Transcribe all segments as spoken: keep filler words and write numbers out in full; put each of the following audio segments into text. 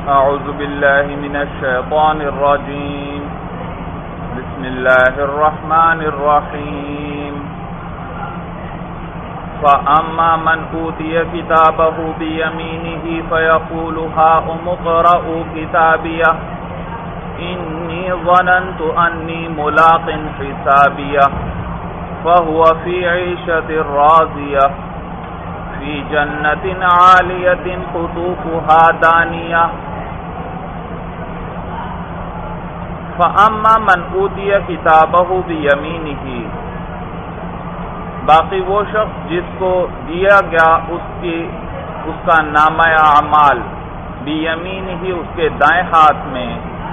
اعوذ باللہ من الشیطان الرجیم بسم اللہ الرحمن الرحیم فَأَمَّا مَنْ أُوتِيَ كِتَابَهُ بِيَمِينِهِ فَيَقُولُ هَاؤُمُ اقْرَءُوا كِتَابِيَهْ إِنِّي ظَنَنْتُ أَنِّي مُلَاقٍ حِسَابِيَهْ فَهُوَ فِي عِيشَةٍ رَاضِيَةٍ فِي جَنَّةٍ عَالِيَةٍ قُطُوفُهَا دَانِيَةٌ فَأَمَّا مَنْ أُوتِيَ كِتَابَهُ بِيَمِينِهِ باقی وہ شخص جس کو دیا گیا اس کی اس کا نامہ اعمال بیمین ہی اس کے دائیں ہاتھ میں.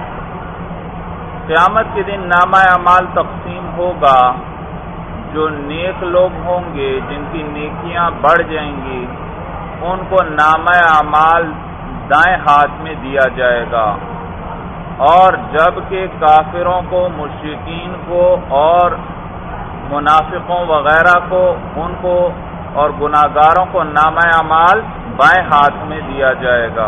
قیامت کے دن نامہ اعمال تقسیم ہوگا. جو نیک لوگ ہوں گے جن کی نیکیاں بڑھ جائیں گی ان کو نامہ اعمال دائیں ہاتھ میں دیا جائے گا، اور جبکہ کافروں کو، مشرکین کو اور منافقوں وغیرہ کو، ان کو اور گناہگاروں کو نامہ اعمال بائیں ہاتھ میں دیا جائے گا.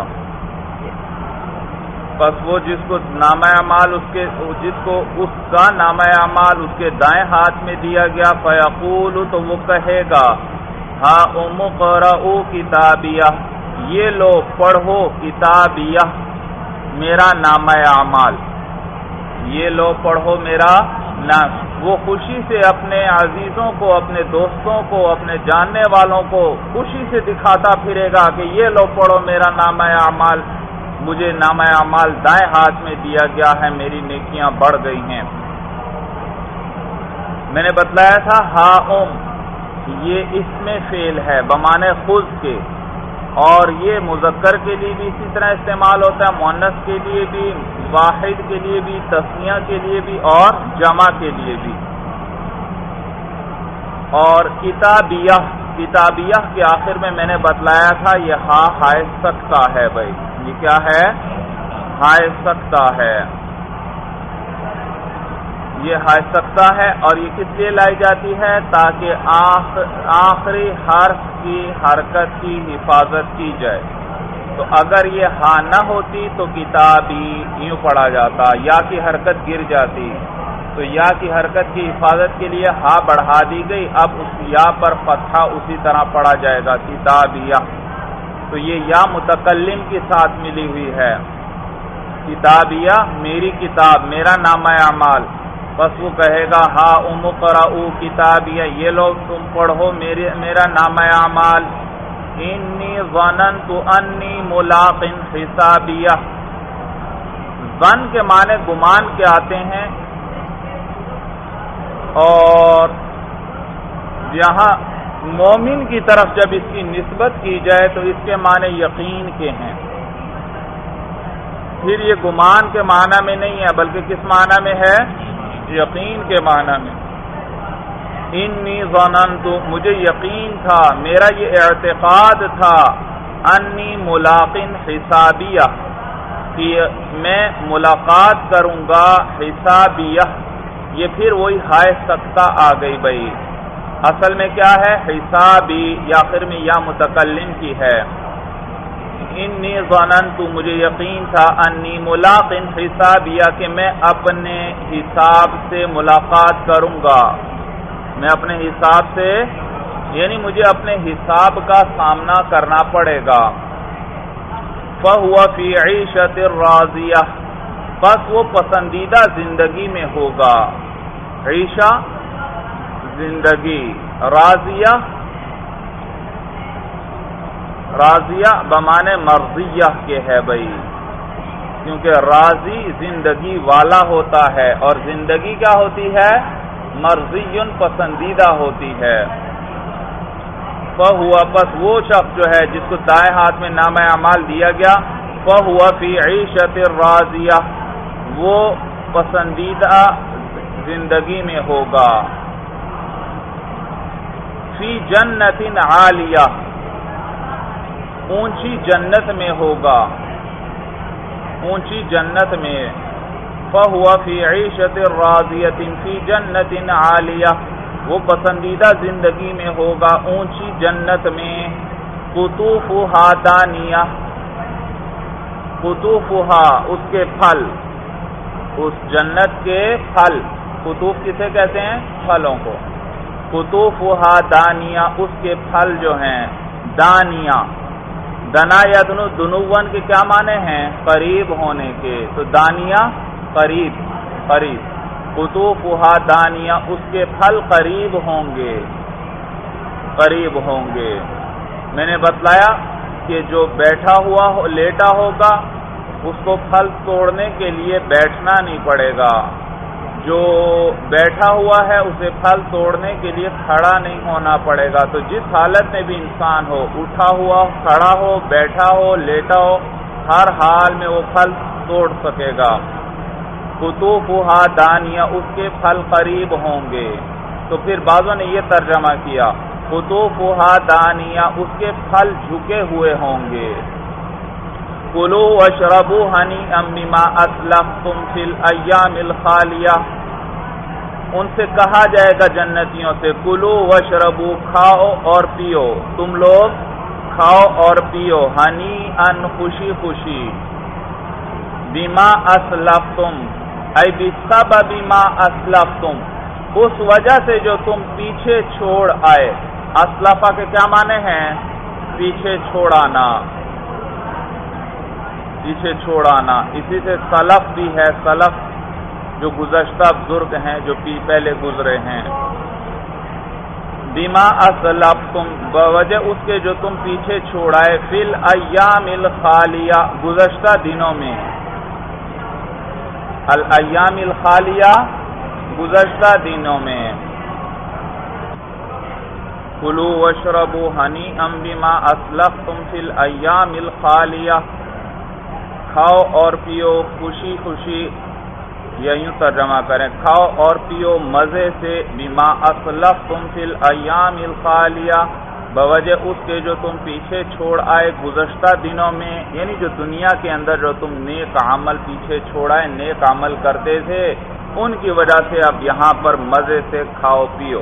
پس وہ جس کو نامہ اعمال اس کے جس کو اس کا نامہ اعمال اس کے دائیں ہاتھ میں دیا گیا، فیقول تو وہ کہے گا ہاؤم اقرءوا کتابیہ، یہ لو پڑھو کتابیہ میرا نامہ اعمال، یہ لو پڑھو میرا نام. وہ خوشی سے اپنے عزیزوں کو، اپنے دوستوں کو، اپنے جاننے والوں کو خوشی سے دکھاتا پھرے گا کہ یہ لو پڑھو میرا نامہ اعمال، مجھے نامہ اعمال دائیں ہاتھ میں دیا گیا ہے، میری نیکیاں بڑھ گئی ہیں. میں نے بتلایا تھا ہاؤم یہ اسم فعل ہے بمعنی خذ کے، اور یہ مذکر کے لیے بھی اسی طرح استعمال ہوتا ہے، مؤنث کے لیے بھی، واحد کے لیے بھی، تثنیہ کے لیے بھی اور جمع کے لیے بھی. اور کتابیہ کتابیہ کے آخر میں میں نے بتلایا تھا یہ ہا ہائے سکتا ہے. بھائی یہ کیا ہے؟ ہائے سکتا ہے. یہ ہائے سکتا ہے اور یہ کس لیے لائی جاتی ہے؟ تاکہ آخری حرف کی حرکت کی حفاظت کی جائے. تو اگر یہ ہا نہ ہوتی تو کتابی یوں پڑھا جاتا، یا کی حرکت گر جاتی، تو یا کی حرکت کی حفاظت کے لیے ہا بڑھا دی گئی، اب اس یا پر فتحہ اسی طرح پڑھا جائے گا کتابیہ. تو یہ یا متکلم کے ساتھ ملی ہوئی ہے. کتابیہ میری کتاب، میرا نامہ اعمال. بس وہ کہے گا ہاؤم اقرءوا کتابیہ، یہ لوگ تم پڑھو میرے میرا نامہ اعمال. انی ظننت انی ملاق حسابیہ. ظن کے معنی گمان کے آتے ہیں، اور یہاں مومن کی طرف جب اس کی نسبت کی جائے تو اس کے معنی یقین کے ہیں. پھر یہ گمان کے معنی میں نہیں ہے بلکہ کس معنی میں ہے؟ یقین کے معنی میں. انی ظننت مجھے یقین تھا، میرا یہ اعتقاد تھا، انی ملاق حسابیہ کہ میں ملاقات کروں گا حسابیہ. یہ پھر وہی ہائے سکتا آ گئی. بھائی اصل میں کیا ہے؟ حسابی، یا آخر میں یا متکلم کی ہے. انی ظننت مجھے یقین تھا، انی ملاق حسابیہ کہ میں اپنے حساب سے ملاقات کروں گا. میں اپنے حساب سے یعنی مجھے اپنے حساب کا سامنا کرنا پڑے گا. فَهُوَ فِي عِيشَةٍ رَاضِيَةٍ بس وہ پسندیدہ زندگی میں ہوگا. عیشہ زندگی، راضیہ راضیہ بمعنی مرضیہ کے ہے. بھائی کیونکہ راضی زندگی والا ہوتا ہے اور زندگی کیا ہوتی ہے؟ مرضی پسندیدہ ہوتی ہے. فَهُوَ پس وہ شخص جو ہے جس کو دائیں ہاتھ میں نامہ اعمال دیا گیا، فَهُوَ فِي عِيشَةٍ رَاضِيَةٍ وہ پسندیدہ زندگی میں ہوگا. فی جنۃ عالیہ اونچی جنت میں ہوگا، اونچی جنت میں. فَهُوَ فِي عِيشَةٍ رَاضِيَةٍ فِي جَنَّةٍ عَالِيَةٍ وہ پسندیدہ زندگی میں ہوگا اونچی جنت میں. قطوفُهَا دانیہ قطوفہا اس کے پھل، اس جنت کے پھل، قطوف کسے کہتے ہیں؟ پھلوں کو. قطوفہا دانیہ اس کے پھل جو ہیں دانیہ. دنا یدنو دنون کے کیا معنی ہیں؟ قریب ہونے کے، تو دانیہ قریب قریب. قطوفہا دانیہ اس کے پھل قریب ہوں گے قریب ہوں گے. میں نے بتلایا کہ جو بیٹھا ہوا ہو لیٹا ہوگا اس کو پھل توڑنے کے لیے بیٹھنا نہیں پڑے گا، جو بیٹھا ہوا ہے اسے پھل توڑنے کے لیے کھڑا نہیں ہونا پڑے گا. تو جس حالت میں بھی انسان ہو، اٹھا ہوا، کھڑا ہو، بیٹھا ہو، لیٹا ہو، ہر حال میں وہ پھل توڑ سکے گا. قطوفہا دانیہ اس کے پھل قریب ہوں گے. تو پھر بعضوں نے یہ ترجمہ کیا قطوفہا دانیہ اس کے پھل جھکے ہوئے ہوں گے. کلوا واشربوا ہنیئا بما اسلفتم فی الایام الخالیہ. ان سے کہا جائے گا جنتیوں سے کلوا واشربوا کھاؤ اور پیو، تم لوگ کھاؤ اور پیو، ہنیئا خوشی خوشی، بما اسلفتم ای بسبب ما اسلفتم اس وجہ سے جو تم پیچھے چھوڑ آئے. اسلفہ کے کیا معنی ہیں؟ پیچھے چھوڑانا، پیچھے چھوڑانا. اسی سے سلف بھی ہے، سلف جو گزشتہ بزرگ ہیں جو پہلے گزرے ہیں. بما اسلفتم بوجہ اس کے جو تم پیچھے چھوڑائے، فی الایام الخالیہ گزشتہ دنوں میں. الایام الخالیہ گزشتہ دنوں میں. کلوا واشربوا ہنیئا بما اسلفتم فی الایام الخالیہ، کھاؤ اور پیو خوشی خوشی، یا یوں ترجمہ کریں کھاؤ اور پیو مزے سے، بما اسلفتم فی الایام الخالیہ بوجہ اس کے جو تم پیچھے چھوڑ آئے گزشتہ دنوں میں. یعنی جو دنیا کے اندر جو تم نیک عمل پیچھے چھوڑائے، نیک عمل کرتے تھے، ان کی وجہ سے اب یہاں پر مزے سے کھاؤ پیو.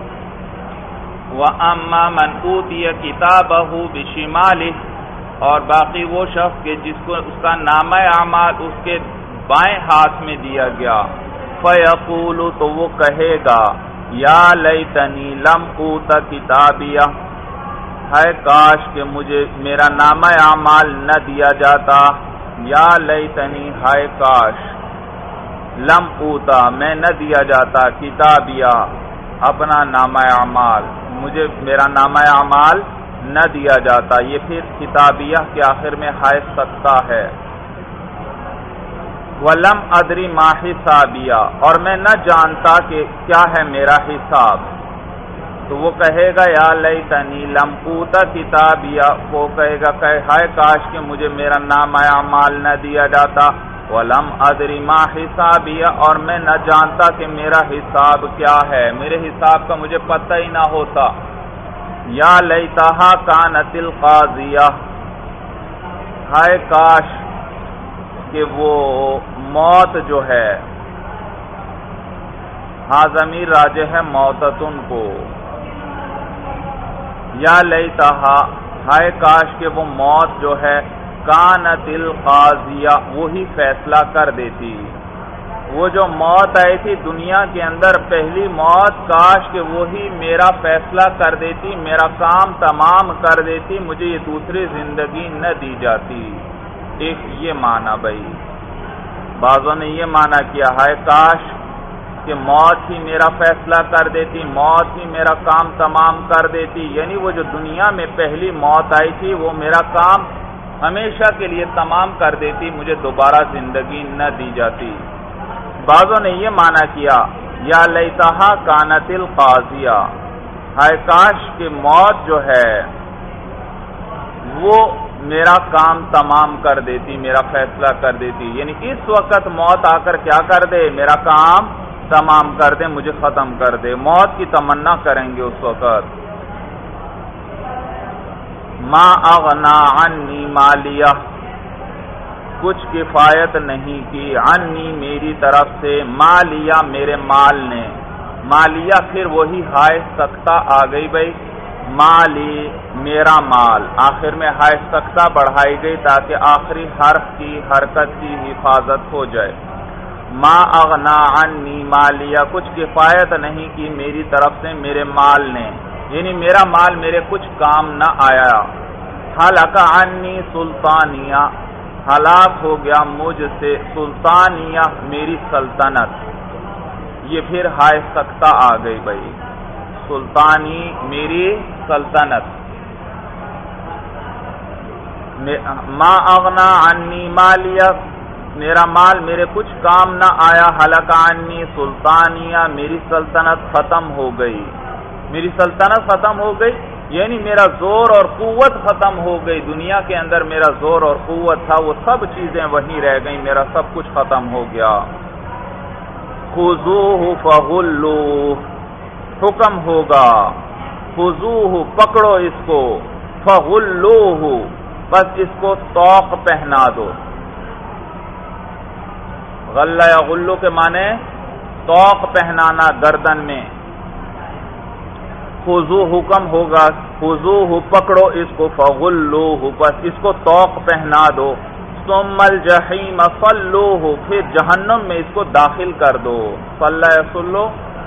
وَأَمَّا مَنْ أُوتِيَ كِتَابَهُ بِشِمَالِهِ اور باقی وہ شخص کے جس کو اس کا نامہ اعمال اس کے بائیں ہاتھ میں دیا گیا، فَيَقُولُ تو وہ کہے گا یا لیتنی لم اوت کتابیہ، ہے کاش کہ مجھے میرا نامہ اعمال نہ دیا جاتا. یا لیتنی ہے کاش، لم اوتا میں نہ دیا جاتا، کتابیہ اپنا نامہ اعمال، مجھے میرا نامہ اعمال نہ دیا جاتا. یہ پھر کتابیہ کے آخر میں ہے سکتا ہے. وَلَمْ أَدْرِ مَا حِسَابِيَا اور میں نہ جانتا کہ کیا ہے میرا حساب. تو وہ کہے گا یا لیتنی لم اوت کتابیہ، وہ کہے گا کہ ہائے کاش کہ مجھے میرا نامہ اعمال نہ دیا جاتا. وَلَمْ أَدْرِ مَا حِسَابِيَا اور میں نہ جانتا کہ میرا حساب کیا ہے، میرے حساب کا مجھے پتہ ہی نہ ہوتا. یا لیتہا کانت القاضیہ، ہائے کاش کہ وہ موت جو ہے، ہاں ضمیر راجع ہے موتتن کو. یا لیتہا ہائے کاش کہ وہ موت جو ہے، کانت القاضیہ وہی فیصلہ کر دیتی. وہ جو موت آئی تھی دنیا کے اندر پہلی موت، کاش کہ وہی میرا فیصلہ کر دیتی، میرا کام تمام کر دیتی، مجھے یہ دوسری زندگی نہ دی جاتی. ایک یہ معنی بھائی، بعضوں نے یہ معنی کیا ہے کاش کہ موت ہی میرا فیصلہ کر دیتی، موت ہی میرا کام تمام کر دیتی. یعنی وہ جو دنیا میں پہلی موت آئی تھی وہ میرا کام ہمیشہ کے لیے تمام کر دیتی، مجھے دوبارہ زندگی نہ دی جاتی. بعضوں نے یہ معنی کیا یا لیتہا کانت القاضیہ، ہائے کاش کہ موت جو ہے وہ میرا کام تمام کر دیتی، میرا فیصلہ کر دیتی. یعنی اس وقت موت آ کر کیا کر دے، میرا کام تمام کر دے، مجھے ختم کر دے. موت کی تمنا کریں گے اس وقت. ما اغنا عنی مالیہ، کچھ کفایت نہیں کی، عنی میری طرف سے، مالیہ میرے مال نے. مالیہ پھر وہی ہائے سکتا آ گئی بھائی، مالی میرا مال، آخر میں ہائے سکتہ بڑھائی گئی تاکہ آخری حرف کی حرکت کی حفاظت ہو جائے۔ ما اغنا عنی مالیا، کچھ کفایت نہیں کی میری طرف سے میرے مال نے، یعنی میرا مال میرے کچھ کام نہ آیا۔ ہلاک عنی سلطانیہ، ہلاک ہو گیا مجھ سے سلطانیہ میری سلطنت، یہ پھر ہائے سکتہ آ گئی بھائی، سلطانی میری سلطنت۔ ما اغنا عنی مالیہ، میرا مال میرے کچھ کام نہ آیا، ہلاک عنی سلطانیہ میری سلطنت ختم ہو گئی، میری سلطنت ختم ہو گئی یعنی میرا زور اور قوت ختم ہو گئی، دنیا کے اندر میرا زور اور قوت تھا وہ سب چیزیں وہیں رہ گئیں، میرا سب کچھ ختم ہو گیا۔ خذوہ فغلوہ، حکم ہوگا خذوہ پکڑو اس کو، فغلوہ بس اس کو طوق پہنا دو۔ غلہ یا غلو کے معنی طوق پہنانا گردن میں۔ خذو حکم ہوگا خذوہ پکڑو اس کو، فغلوہ بس اس کو طوق پہنا دو، ثم الجحیم صلوہ پھر جہنم میں اس کو داخل کر دو، صلی یصلو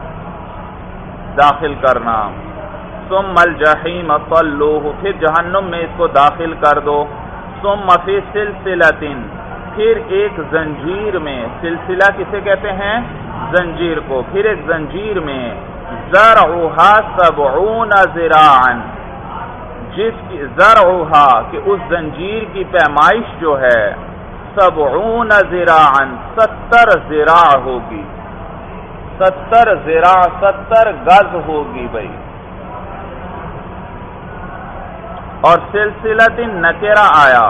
داخل کرنا، ثم الجحیم صلوہ پھر جہنم میں اس کو داخل کر دو، ثم فی سلسلۃ پھر ایک زنجیر میں، سلسلہ کسے کہتے ہیں؟ زنجیر کو، پھر ایک زنجیر میں، زرعھا سبعون ذراعا جس کی زرعھا کہ اس زنجیر کی پیمائش جو ہے سبعون ذراعا ستر ذراع ہوگی، ستر ذراع ستر گز ہوگی بھائی۔ اور سلسلۃ نکرہ آیا،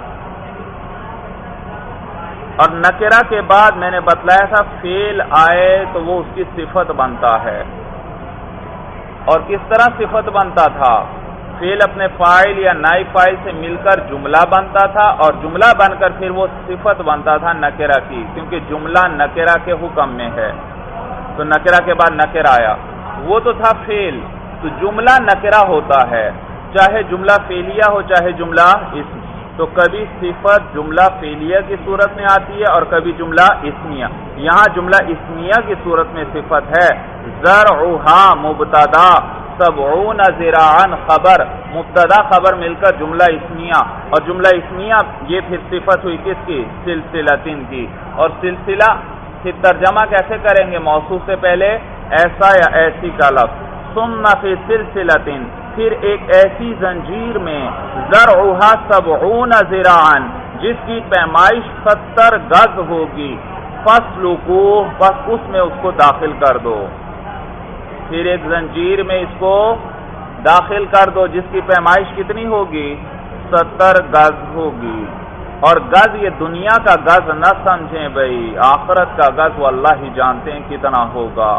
اور نکرہ کے بعد میں نے بتلایا تھا فعل آئے تو وہ اس کی صفت بنتا ہے، اور کس طرح صفت بنتا تھا؟ فعل اپنے فاعل یا نائب فاعل سے مل کر جملہ بنتا تھا، اور جملہ بن کر پھر وہ صفت بنتا تھا نکرہ کی، کیونکہ جملہ نکرہ کے حکم میں ہے، تو نکرہ کے بعد نکرہ آیا، وہ تو تھا فعل، تو جملہ نکرہ ہوتا ہے، چاہے جملہ فعلیہ ہو چاہے جملہ اسم، تو کبھی صفت جملہ فعلیہ کی صورت میں آتی ہے اور کبھی جملہ اسمیہ، یہاں جملہ اسمیہ کی صورت میں صفت ہے، زرعھا مبتدا سبعون ذراعا خبر، مبتدا خبر مل کر جملہ اسمیہ، اور جملہ اسمیہ یہ پھر صفت ہوئی کس کی؟ سلسلتن کی، اور سلسلہ پھر ترجمہ کیسے کریں گے؟ موصوف سے پہلے ایسا یا ایسی کا لفظ، ثم فی سلسلتن پھر ایک ایسی زنجیر میں، زرعھا سبعون ذراعا جس کی پیمائش ستر گز ہوگی، فاسلکوہ بس اس میں اس کو داخل کر دو، پھر ایک زنجیر میں اس کو داخل کر دو جس کی پیمائش کتنی ہوگی؟ ستر گز ہوگی، اور گز یہ دنیا کا گز نہ سمجھیں بھائی، آخرت کا گز وہ اللہ ہی جانتے ہیں کتنا ہوگا۔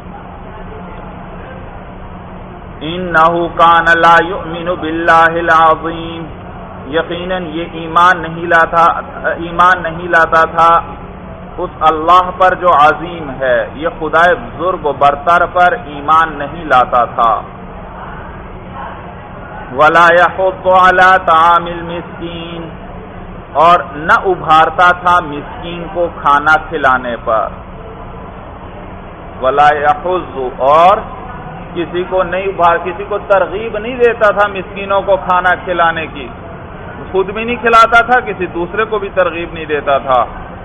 انہو کان لا یؤمن باللہ العظیم، یقیناً یہ ایمان نہیں لاتا ایمان نہیں لاتا تھا اس اللہ پر جو عظیم ہے، یہ خدائے بزرگ و برتر پر ایمان نہیں لاتا تھا۔ ولا یحض علی طعام المسکین، اور نہ ابھارتا تھا مسکین کو کھانا کھلانے پر، ولا یحض اور کسی کو نہیں ابھار کسی کو ترغیب نہیں دیتا تھا مسکینوں کو کھانا کھلانے کی، خود بھی نہیں کھلاتا تھا، کسی دوسرے کو بھی ترغیب نہیں دیتا تھا۔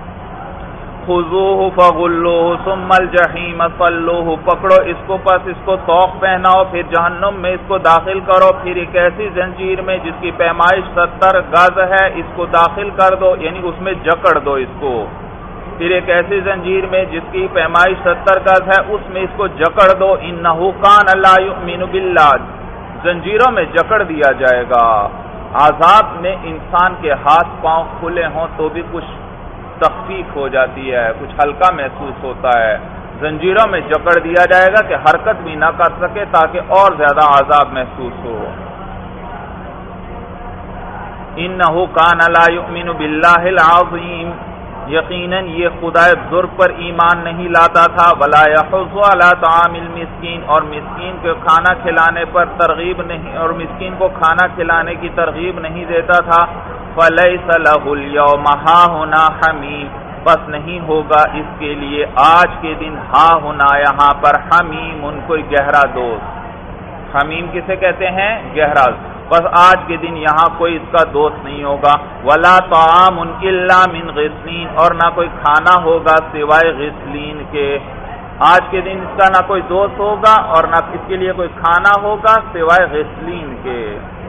خذوہ فغلوہ ثم الجحیم صلوہ، پکڑو اس کو پس اس کو طوق پہناؤ، پھر جہنم میں اس کو داخل کرو، پھر ایک ایسی زنجیر میں جس کی پیمائش ستر گز ہے اس کو داخل کر دو، یعنی اس میں جکڑ دو اس کو، پھر ایک ایسی زنجیر میں جس کی پیمائش ستر گز ہے اس میں اس کو جکڑ دو، انہو کان لا یؤمن باللہ، زنجیروں میں جکڑ دیا جائے گا۔ عذاب میں انسان کے ہاتھ پاؤں کھلے ہوں تو بھی کچھ تخفیف ہو جاتی ہے، کچھ ہلکا محسوس ہوتا ہے، زنجیروں میں جکڑ دیا جائے گا کہ حرکت بھی نہ کر سکے تاکہ اور زیادہ عذاب محسوس ہو۔ انہو کان لا یؤمن باللہ العظیم، یقیناً یہ خدائے ذر پر ایمان نہیں لاتا تھا، ولا یحض علی طعام المسکین، اور مسکین کو کھانا کھلانے پر ترغیب نہیں، اور مسکین کو کھانا کھلانے کی ترغیب نہیں دیتا تھا، فلیس لہ الیوم ہاہنا حمیم، بس نہیں ہوگا اس کے لیے آج کے دن ہا ہونا یہاں پر حمیم، ان کوئی گہرا دوست۔ حمیم کسے کہتے ہیں؟ گہرا۔ بس آج کے دن یہاں کوئی اس کا دوست نہیں ہوگا، ولا طعام الا من غسلین، اور نہ کوئی کھانا ہوگا سوائے غسلین کے۔ آج کے دن اس کا نہ کوئی دوست ہوگا اور نہ اس کے لیے کوئی کھانا ہوگا سوائے غسلین کے۔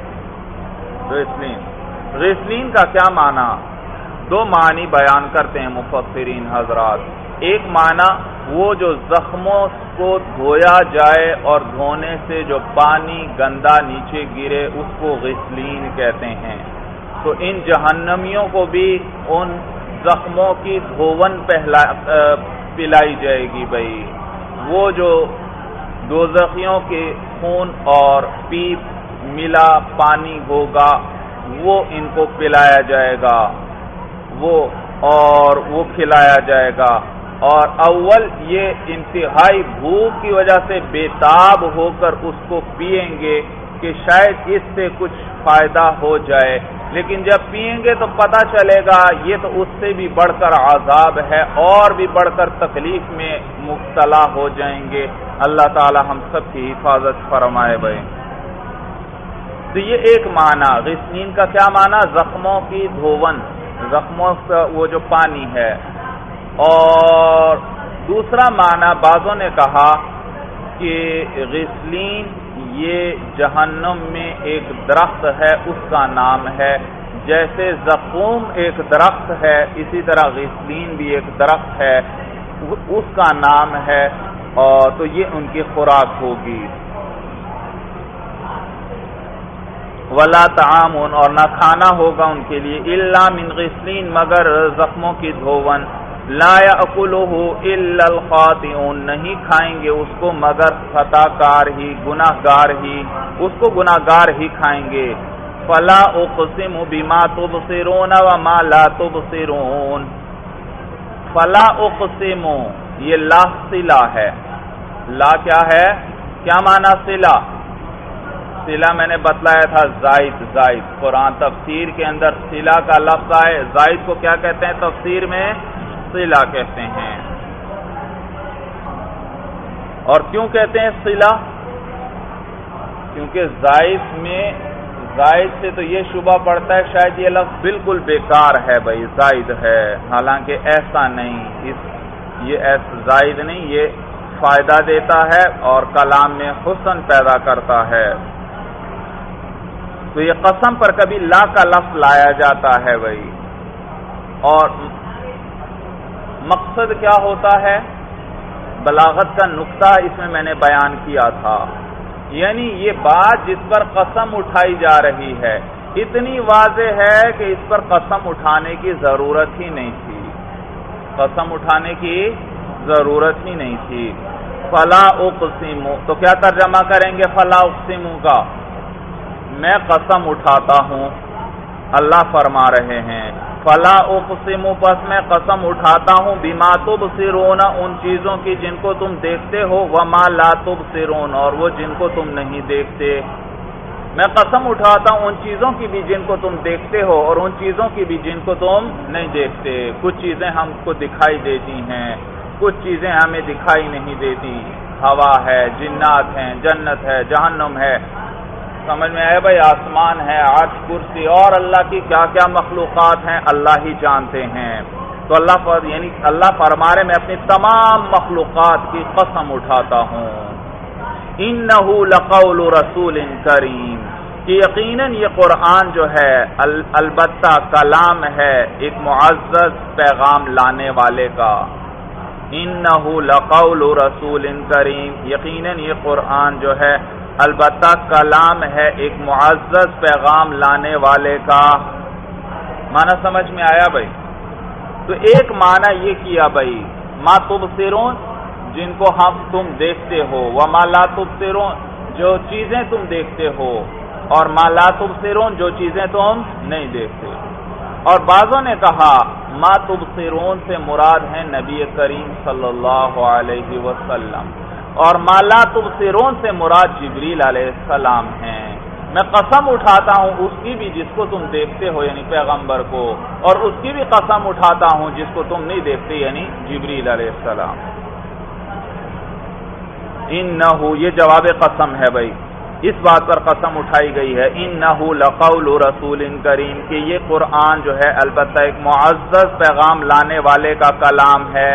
غسلین غسلین کا کیا معنی؟ دو معنی بیان کرتے ہیں مفسرین حضرات۔ ایک معنی وہ جو زخموں کو دھویا جائے اور دھونے سے جو پانی گندا نیچے گرے اس کو غسلین کہتے ہیں۔ تو ان جہنمیوں کو بھی ان زخموں کی دھون پہلا پلائی جائے گی بھائی، وہ جو دوزخیوں کے خون اور پیپ ملا پانی ہوگا وہ ان کو پلایا جائے گا، وہ اور وہ کھلایا جائے گا۔ اور اول یہ انتہائی بھوک کی وجہ سے بےتاب ہو کر اس کو پئیں گے کہ شاید اس سے کچھ فائدہ ہو جائے، لیکن جب پئیں گے تو پتہ چلے گا یہ تو اس سے بھی بڑھ کر عذاب ہے اور بھی بڑھ کر تکلیف میں مبتلا ہو جائیں گے۔ اللہ تعالی ہم سب کی حفاظت فرمائے بھائی۔ تو یہ ایک معنی غسلین کا کیا معنی؟ زخموں کی دھون، زخموں کا وہ جو پانی ہے۔ اور دوسرا معنی بعضوں نے کہا کہ غسلین یہ جہنم میں ایک درخت ہے، اس کا نام ہے، جیسے زقوم ایک درخت ہے اسی طرح غسلین بھی ایک درخت ہے، اس کا نام ہے، اور تو یہ ان کی خوراک ہوگی۔ ولا طعام، اور نہ کھانا ہوگا ان کے لیے، الا من غسلین، مگر زخموں کی دھون، لا یاکلہ الا الخاطئون، نہیں کھائیں گے اس کو مگر خطا کار ہی، گناہ گار ہی، اس کو گناہ گار ہی کھائیں گے۔ فلا اقسم بما تبصرون وما لا تبصرون، فلا اقسم یہ لا صلہ ہے، لا کیا ہے؟ کیا معنی صلہ؟ صلہ میں نے بتلایا تھا زائد، زائد قرآن تفسیر کے اندر صلہ کا لفظ آئے، زائد کو کیا کہتے ہیں تفسیر میں؟ صلہ کہتے ہیں۔ اور کیوں کہتے ہیں صلہ؟ کیونکہ زائد میں، زائد سے تو یہ شبہ پڑتا ہے شاید یہ لفظ بالکل بیکار ہے بھائی، زائد ہے، حالانکہ ایسا نہیں، اس یہ ایسا زائد نہیں، یہ فائدہ دیتا ہے اور کلام میں حسن پیدا کرتا ہے۔ تو یہ قسم پر کبھی لا کا لفظ لایا جاتا ہے بھائی، اور مقصد کیا ہوتا ہے؟ بلاغت کا نقطہ اس میں میں نے بیان کیا تھا، یعنی یہ بات جس پر قسم اٹھائی جا رہی ہے اتنی واضح ہے کہ اس پر قسم اٹھانے کی ضرورت ہی نہیں تھی، قسم اٹھانے کی ضرورت ہی نہیں تھی۔ فلا اقسم، تو کیا ترجمہ کریں گے فلا اقسم کا؟ میں قسم اٹھاتا ہوں، اللہ فرما رہے ہیں فلا اقسم، پس میں قسم اٹھاتا ہوں بما تبصرون، ان چیزوں کی جن کو تم دیکھتے ہو، وما لا تبصرون، اور وہ جن کو تم نہیں دیکھتے۔ میں قسم اٹھاتا ہوں ان چیزوں کی بھی جن کو تم دیکھتے ہو اور ان چیزوں کی بھی جن کو تم نہیں دیکھتے۔ کچھ چیزیں ہم کو دکھائی دیتی ہیں، کچھ چیزیں ہمیں دکھائی نہیں دیتی، ہوا ہے، جنات ہیں، جنت ہے، جہنم ہے، سمجھ میں آئے بھائی، آسمان ہے، عرش، کرسی، اور اللہ کی کیا کیا مخلوقات ہیں اللہ ہی جانتے ہیں۔ تو اللہ پر یعنی اللہ فرما رہے میں اپنی تمام مخلوقات کی قسم اٹھاتا ہوں، انہ لقول رسول کریم، کہ یقیناً یہ قرآن جو ہے البتہ کلام ہے ایک معزز پیغام لانے والے کا، انہ لقول رسول کریم، یقیناً یہ قرآن جو ہے البتہ کلام ہے ایک معزز پیغام لانے والے کا۔ معنی سمجھ میں آیا بھائی؟ تو ایک معنی یہ کیا بھائی ما تبصرون، جن کو ہم تم دیکھتے ہو، وما لا تبصرون، جو چیزیں تم دیکھتے ہو، اور ما لا تبصرون، جو چیزیں تم نہیں دیکھتے۔ اور بعضوں نے کہا ما تبصرون سے مراد ہے نبی کریم صلی اللہ علیہ وسلم، اور ما لا تبصرون سے مراد جبریل علیہ السلام ہیں۔ میں قسم اٹھاتا ہوں اس کی بھی جس کو تم دیکھتے ہو یعنی پیغمبر کو، اور اس کی بھی قسم اٹھاتا ہوں جس کو تم نہیں دیکھتے یعنی جبریل علیہ السلام۔ انہو یہ جواب قسم ہے بھائی، اس بات پر قسم اٹھائی گئی ہے انہو لقول رسول کریم کہ یہ قرآن جو ہے البتہ ایک معزز پیغام لانے والے کا کلام ہے۔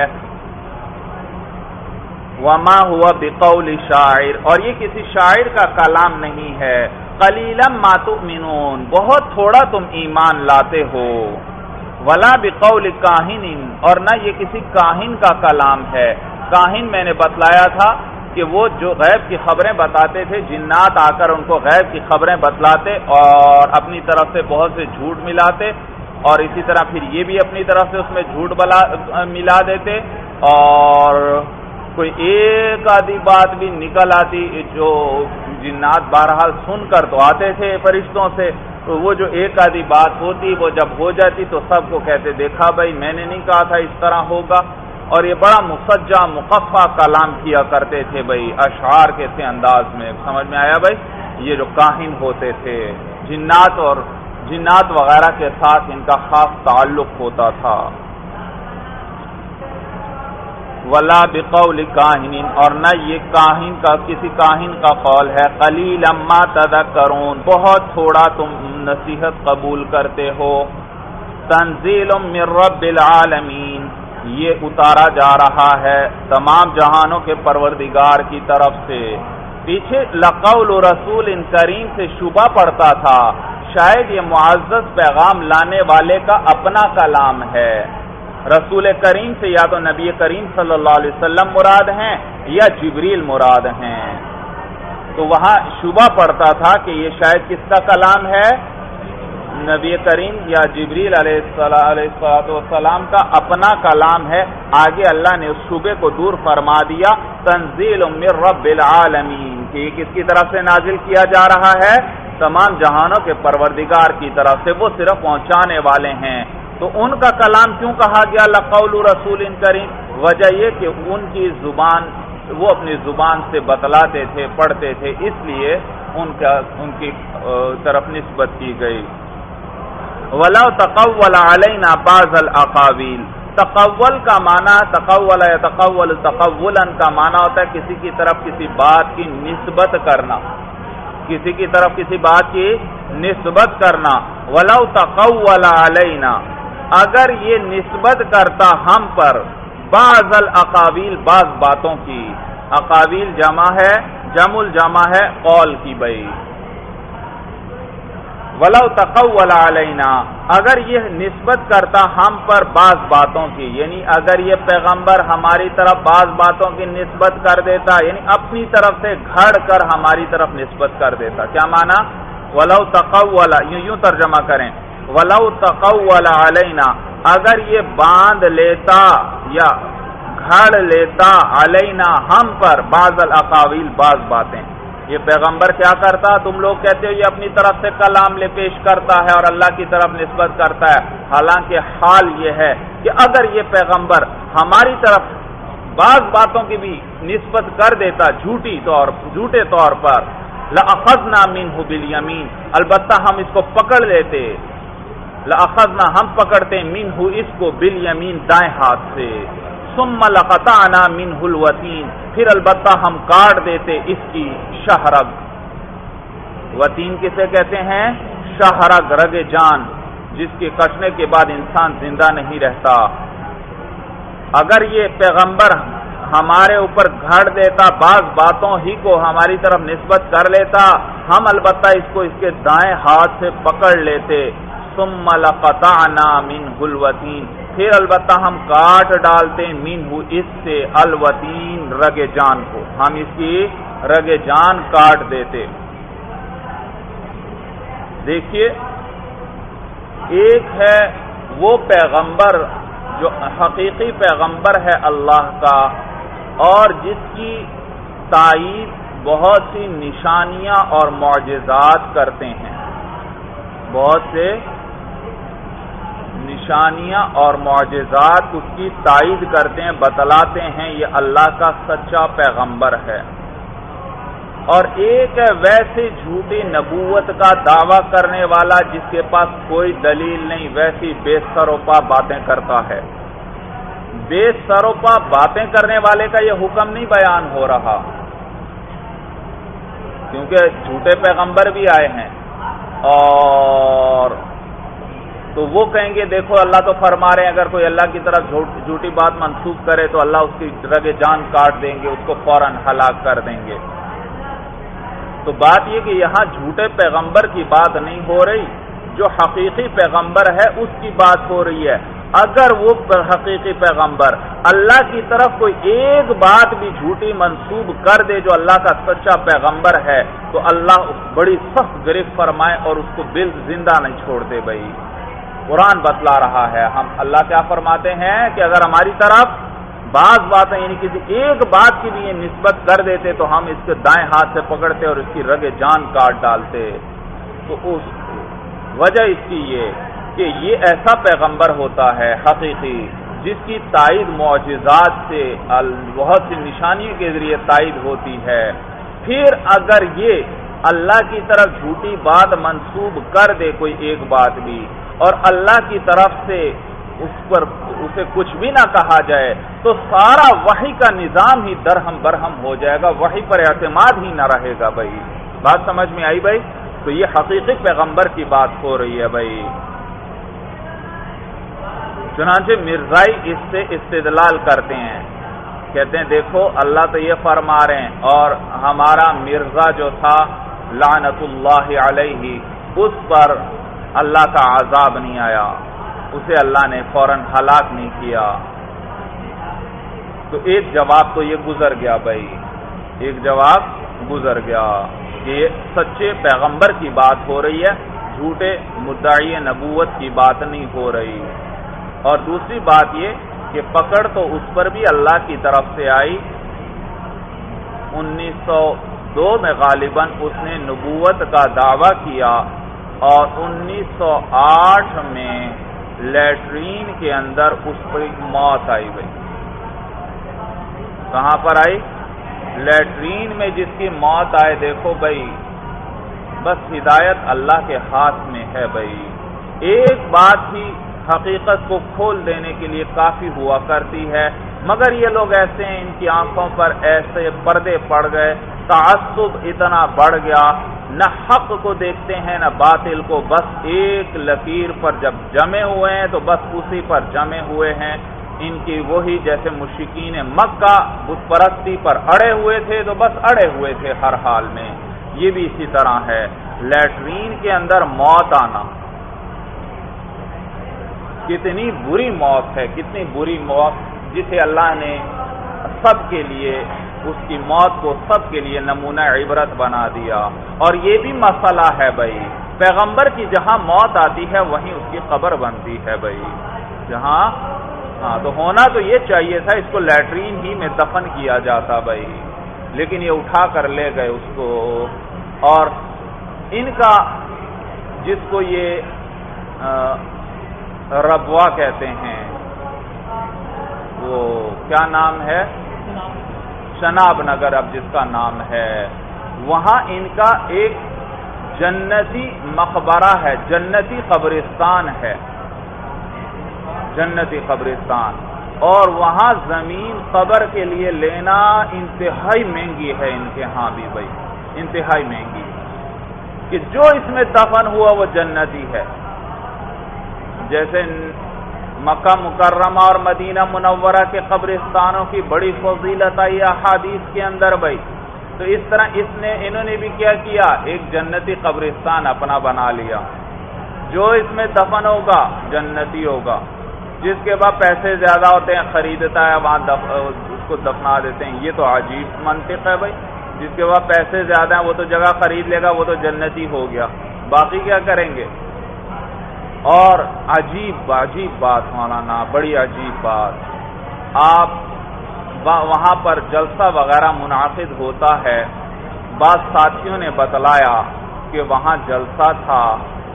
وما ہوا بقول شاعر، اور یہ کسی شاعر کا کلام نہیں ہے۔ قلیلا ما تؤمنون، بہت تھوڑا تم ایمان لاتے ہو۔ ولا بقول کاہن، اور نہ یہ کسی کاہن کا کلام ہے۔ کاہن میں نے بتلایا تھا کہ وہ جو غیب کی خبریں بتاتے تھے، جنات آ کر ان کو غیب کی خبریں بتلاتے اور اپنی طرف سے بہت سے جھوٹ ملاتے، اور اسی طرح پھر یہ بھی اپنی طرف سے اس میں جھوٹ ملا دیتے، اور کوئی ایک آدھی بات بھی نکل آتی جو جنات بہرحال سن کر تو آتے تھے فرشتوں سے، تو وہ جو ایک آدھی بات ہوتی وہ جب ہو جاتی تو سب کو کہتے دیکھا بھائی میں نے نہیں کہا تھا اس طرح ہوگا، اور یہ بڑا مسجع مقفع کلام کیا کرتے تھے بھائی، اشعار کے تھے انداز میں۔ سمجھ میں آیا بھائی؟ یہ جو کاہن ہوتے تھے جنات اور جنات وغیرہ کے ساتھ ان کا خاص تعلق ہوتا تھا۔ ولا بقول کاہن، اور نہ یہ کاہن کا کسی کاہن کا قول ہے۔ قلیلا ما تذکرون، بہت تھوڑا تم نصیحت قبول کرتے ہو۔ تنزیل من رب العالمین، یہ اتارا جا رہا ہے تمام جہانوں کے پروردگار کی طرف سے۔ پیچھے لقول رسول کریم سے شبہ پڑتا تھا شاید یہ معزز پیغام لانے والے کا اپنا کلام ہے، رسول کریم سے یا تو نبی کریم صلی اللہ علیہ وسلم مراد ہیں یا جبریل مراد ہیں، تو وہاں شبہ پڑتا تھا کہ یہ شاید کس کا کلام ہے، نبی کریم یا جبریل علیہ السلام کا اپنا کلام ہے۔ آگے اللہ نے اس شبے کو دور فرما دیا، تنزیل من رب العالمین، کہ یہ کس کی طرف سے نازل کیا جا رہا ہے، تمام جہانوں کے پروردگار کی طرف سے، وہ صرف پہنچانے والے ہیں۔ تو ان کا کلام کیوں کہا گیا لقول رسول کریم؟ وجہ یہ کہ ان کی زبان وہ اپنی زبان سے بتلاتے تھے، پڑھتے تھے، اس لیے ان کا ان کی طرف نسبت کی گئی۔ وَلَوْ تَقَوَّلَ عَلَيْنَا بَعْضَ الْأَقَاوِيلِ، تقول کا معنی تقول یا تقول تقولا کا معنی ہوتا ہے کسی کی طرف کسی بات کی نسبت کرنا، کسی کی طرف کسی بات کی نسبت کرنا۔ وَلَوْ تَقَوَّلَ عَلَيْنَا، اگر یہ نسبت کرتا ہم پر بعض الاقاویل، بعض باتوں کی، اقاویل جمع ہے، جمع الجمع ہے قول کی بھائی۔ وَلَوْ تَقَوَّلَ عَلَيْنَا، اگر یہ نسبت کرتا ہم پر بعض باتوں کی، یعنی اگر یہ پیغمبر ہماری طرف بعض باتوں کی نسبت کر دیتا، یعنی اپنی طرف سے گھڑ کر ہماری طرف نسبت کر دیتا، کیا معنی؟ وَلَوْ تَقَوَّلَ، یوں یوں ترجمہ کریں، وَلَوْ تَقَوَّلَ عَلَيْنَا، اگر یہ باندھ لیتا یا گھڑ لیتا علینا ہم پر بعض الاقاویل، بعض باتیں، یہ پیغمبر کیا کرتا؟ تم لوگ کہتے ہو یہ اپنی طرف سے کلام لے پیش کرتا ہے اور اللہ کی طرف نسبت کرتا ہے، حالانکہ حال یہ ہے کہ اگر یہ پیغمبر ہماری طرف بعض باتوں کی بھی نسبت کر دیتا جھوٹی طور جھوٹے طور پر، لَأَخَذْنَا مِنْهُ بِالْيَمِينِ، البتہ ہم اس کو پکڑ لیتے، لَأَخَذْنَا ہم پکڑتے مِنْهُ اس کو بِالْيَمِينِ دائیں ہاتھ سے، ثُمَّ لَقَطَعْنَا مِنْهُ الْوَتِينَ پھر البتہ ہم کاٹ دیتے اس کی شہرگ۔ وتین کسے کہتے ہیں؟ شہرگ، رگ جان، جس کے کٹنے کے بعد انسان زندہ نہیں رہتا۔ اگر یہ پیغمبر ہمارے اوپر گھڑ دیتا، بعض باتوں ہی کو ہماری طرف نسبت کر لیتا، ہم البتہ اس کو اس کے دائیں ہاتھ سے پکڑ لیتے، ثم لقطعنا منه الوتین پھر البتہ ہم کاٹ ڈالتے منہ اس سے الوتین رگ جان کو، ہم اس کی رگ جان کاٹ دیتے۔ دیکھیے، ایک ہے وہ پیغمبر جو حقیقی پیغمبر ہے اللہ کا اور جس کی تائید بہت سی نشانیاں اور معجزات کرتے ہیں، بہت سے نشانیاں اور معجزات اس کی تائید کرتے ہیں، بتلاتے ہیں یہ اللہ کا سچا پیغمبر ہے۔ اور ایک ہے ویسے جھوٹی نبوت کا دعویٰ کرنے والا جس کے پاس کوئی دلیل نہیں، ویسی بے سروپا باتیں کرتا ہے۔ بے سروپا باتیں کرنے والے کا یہ حکم نہیں بیان ہو رہا، کیونکہ جھوٹے پیغمبر بھی آئے ہیں، اور تو وہ کہیں گے دیکھو اللہ تو فرما رہے ہیں اگر کوئی اللہ کی طرف جھوٹی بات منسوخ کرے تو اللہ اس کی رگے جان کاٹ دیں گے، اس کو فوراً ہلاک کر دیں گے۔ تو بات یہ کہ یہاں جھوٹے پیغمبر کی بات نہیں ہو رہی، جو حقیقی پیغمبر ہے اس کی بات ہو رہی ہے۔ اگر وہ حقیقی پیغمبر اللہ کی طرف کوئی ایک بات بھی جھوٹی منسوب کر دے جو اللہ کا سچا پیغمبر ہے تو اللہ بڑی سخت گرفت فرمائے اور اس کو بل زندہ نہیں چھوڑ دے۔ بھائی قرآن بتلا رہا ہے، ہم اللہ کیا فرماتے ہیں کہ اگر ہماری طرف بعض باتیں یعنی کسی ایک بات کی بھی یہ نسبت کر دیتے تو ہم اس کے دائیں ہاتھ سے پکڑتے اور اس کی رگ جان کاٹ ڈالتے۔ تو اس وجہ اس کی یہ کہ یہ ایسا پیغمبر ہوتا ہے حقیقی جس کی تائید معجزات سے، بہت سی نشانیوں کے ذریعے تائید ہوتی ہے۔ پھر اگر یہ اللہ کی طرف جھوٹی بات منسوب کر دے کوئی ایک بات بھی، اور اللہ کی طرف سے اس پر اسے کچھ بھی نہ کہا جائے تو سارا وحی کا نظام ہی درہم برہم ہو جائے گا، وحی پر اعتماد ہی نہ رہے گا۔ بھائی بات سمجھ میں آئی بھائی؟ تو یہ حقیقی پیغمبر کی بات ہو رہی ہے بھائی۔ چنانچہ مرزائی اس سے استدلال کرتے ہیں، کہتے ہیں دیکھو اللہ تو یہ فرما رہے ہیں اور ہمارا مرزا جو تھا لعنت اللہ علیہ اس پر اللہ کا عذاب نہیں آیا، اسے اللہ نے فوراً ہلاک نہیں کیا۔ تو ایک جواب تو یہ گزر گیا بھائی، ایک جواب گزر گیا کہ یہ سچے پیغمبر کی بات ہو رہی ہے، جھوٹے مدعی نبوت کی بات نہیں ہو رہی۔ اور دوسری بات یہ کہ پکڑ تو اس پر بھی اللہ کی طرف سے آئی، انیس سو دو میں غالباً اس نے نبوت کا دعویٰ کیا، اور انیس سو آٹھ میں لیٹرین کے اندر اس پر ایک موت آئی بھائی۔ کہاں پر آئی؟ لیٹرین میں جس کی موت آئے، دیکھو بھائی بس ہدایت اللہ کے ہاتھ میں ہے بھائی۔ ایک بات ہی حقیقت کو کھول دینے کے لیے کافی ہوا کرتی ہے، مگر یہ لوگ ایسے ہیں ان کی آنکھوں پر ایسے پردے پڑ گئے، تعصب اتنا بڑھ گیا، نہ حق کو دیکھتے ہیں نہ باطل کو، بس ایک لکیر پر جب جمے ہوئے ہیں تو بس اسی پر جمے ہوئے ہیں۔ ان کی وہی جیسے مشرکین مکہ بت پرستی پر اڑے ہوئے تھے تو بس اڑے ہوئے تھے ہر حال میں، یہ بھی اسی طرح ہے۔ لیٹرین کے اندر موت آنا کتنی بری موت ہے، کتنی بری موت جسے اللہ نے سب کے لیے اس کی موت کو سب کے لیے نمونہ عبرت بنا دیا۔ اور یہ بھی مسئلہ ہے بھائی، پیغمبر کی جہاں موت آتی ہے وہیں اس کی قبر بنتی ہے بھائی، جہاں ہاں تو ہونا تو یہ چاہیے تھا اس کو لیٹرین ہی میں دفن کیا جاتا بھائی، لیکن یہ اٹھا کر لے گئے اس کو۔ اور ان کا جس کو یہ ربوا کہتے ہیں، وہ کیا نام ہے، شناب نگر اب جس کا نام ہے، وہاں ان کا ایک جنتی مقبرہ ہے، جنتی قبرستان ہے، جنتی قبرستان، اور وہاں زمین قبر کے لیے لینا انتہائی مہنگی ہے ان کے ہاں بھی بھائی، انتہائی مہنگی، کہ جو اس میں دفن ہوا وہ جنتی ہے۔ جیسے مکہ مکرمہ اور مدینہ منورہ کے قبرستانوں کی بڑی فضیلت آئی احادیث کے اندر بھائی، تو اس طرح اس نے انہوں نے بھی کیا کیا، ایک جنتی قبرستان اپنا بنا لیا، جو اس میں دفن ہوگا جنتی ہوگا، جس کے بعد پیسے زیادہ ہوتے ہیں خریدتا ہے وہاں اس کو دفنا دیتے ہیں۔ یہ تو عجیب منطق ہے بھائی، جس کے بعد پیسے زیادہ ہیں وہ تو جگہ خرید لے گا، وہ تو جنتی ہو گیا، باقی کیا کریں گے؟ اور عجیب عجیب بات مولانا، بڑی عجیب بات، آپ وہاں پر جلسہ وغیرہ منعقد ہوتا ہے، بعض ساتھیوں نے بتلایا کہ وہاں جلسہ تھا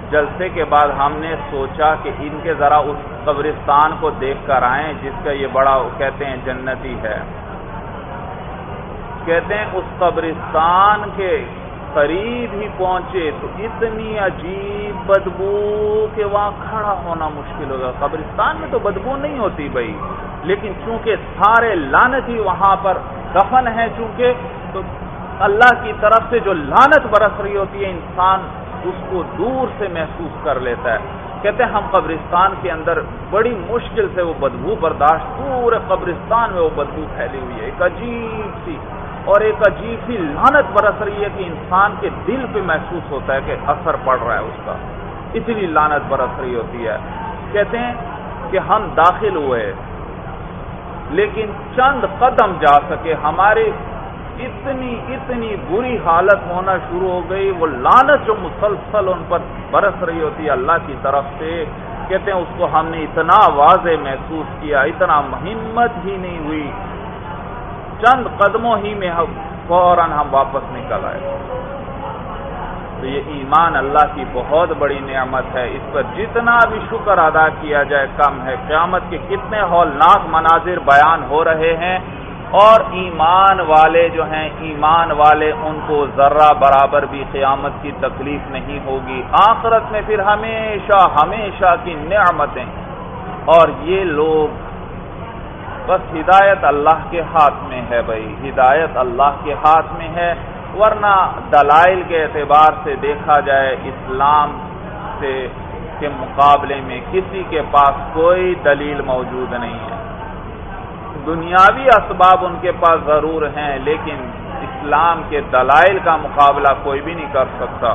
جلسے کے بعد ہم نے سوچا کہ ان کے ذرا اس قبرستان کو دیکھ کر آئیں جس کا یہ بڑا کہتے ہیں جنتی ہے. کہتے ہیں اس قبرستان کے قریب ہی پہنچے تو اتنی عجیب بدبو کہ وہاں کھڑا ہونا مشکل ہوگا. قبرستان میں تو بدبو نہیں ہوتی بھائی، لیکن چونکہ سارے لعنتی وہاں پر دفن ہیں، چونکہ تو اللہ کی طرف سے جو لعنت برس رہی ہوتی ہے انسان اس کو دور سے محسوس کر لیتا ہے. کہتے ہیں ہم قبرستان کے اندر بڑی مشکل سے وہ بدبو برداشت، پورے قبرستان میں وہ بدبو پھیلی ہوئی ہے، ایک عجیب سی اور ایک عجیب سی لعنت برس رہی ہے کہ انسان کے دل پہ محسوس ہوتا ہے کہ اثر پڑ رہا ہے اس کا، اسی لیے لعنت برس رہی ہوتی ہے. کہتے ہیں کہ ہم داخل ہوئے لیکن چند قدم جا سکے، ہمارے اتنی اتنی بری حالت ہونا شروع ہو گئی، وہ لعنت جو مسلسل ان پر برس رہی ہوتی ہے اللہ کی طرف سے. کہتے ہیں اس کو ہم نے اتنا واضح محسوس کیا، اتنا ہمت ہی نہیں ہوئی، چند قدموں ہی میں فوراً ہم واپس نکل آئے. تو یہ ایمان اللہ کی بہت بڑی نعمت ہے، اس پر جتنا بھی شکر ادا کیا جائے کم ہے. قیامت کے کتنے ہولناک مناظر بیان ہو رہے ہیں، اور ایمان والے جو ہیں ایمان والے ان کو ذرہ برابر بھی قیامت کی تکلیف نہیں ہوگی. آخرت میں پھر ہمیشہ ہمیشہ کی نعمتیں. اور یہ لوگ بس ہدایت اللہ کے ہاتھ میں ہے بھائی، ہدایت اللہ کے ہاتھ میں ہے. ورنہ دلائل کے اعتبار سے دیکھا جائے اسلام سے کے مقابلے میں کسی کے پاس کوئی دلیل موجود نہیں ہے. دنیاوی اسباب ان کے پاس ضرور ہیں، لیکن اسلام کے دلائل کا مقابلہ کوئی بھی نہیں کر سکتا.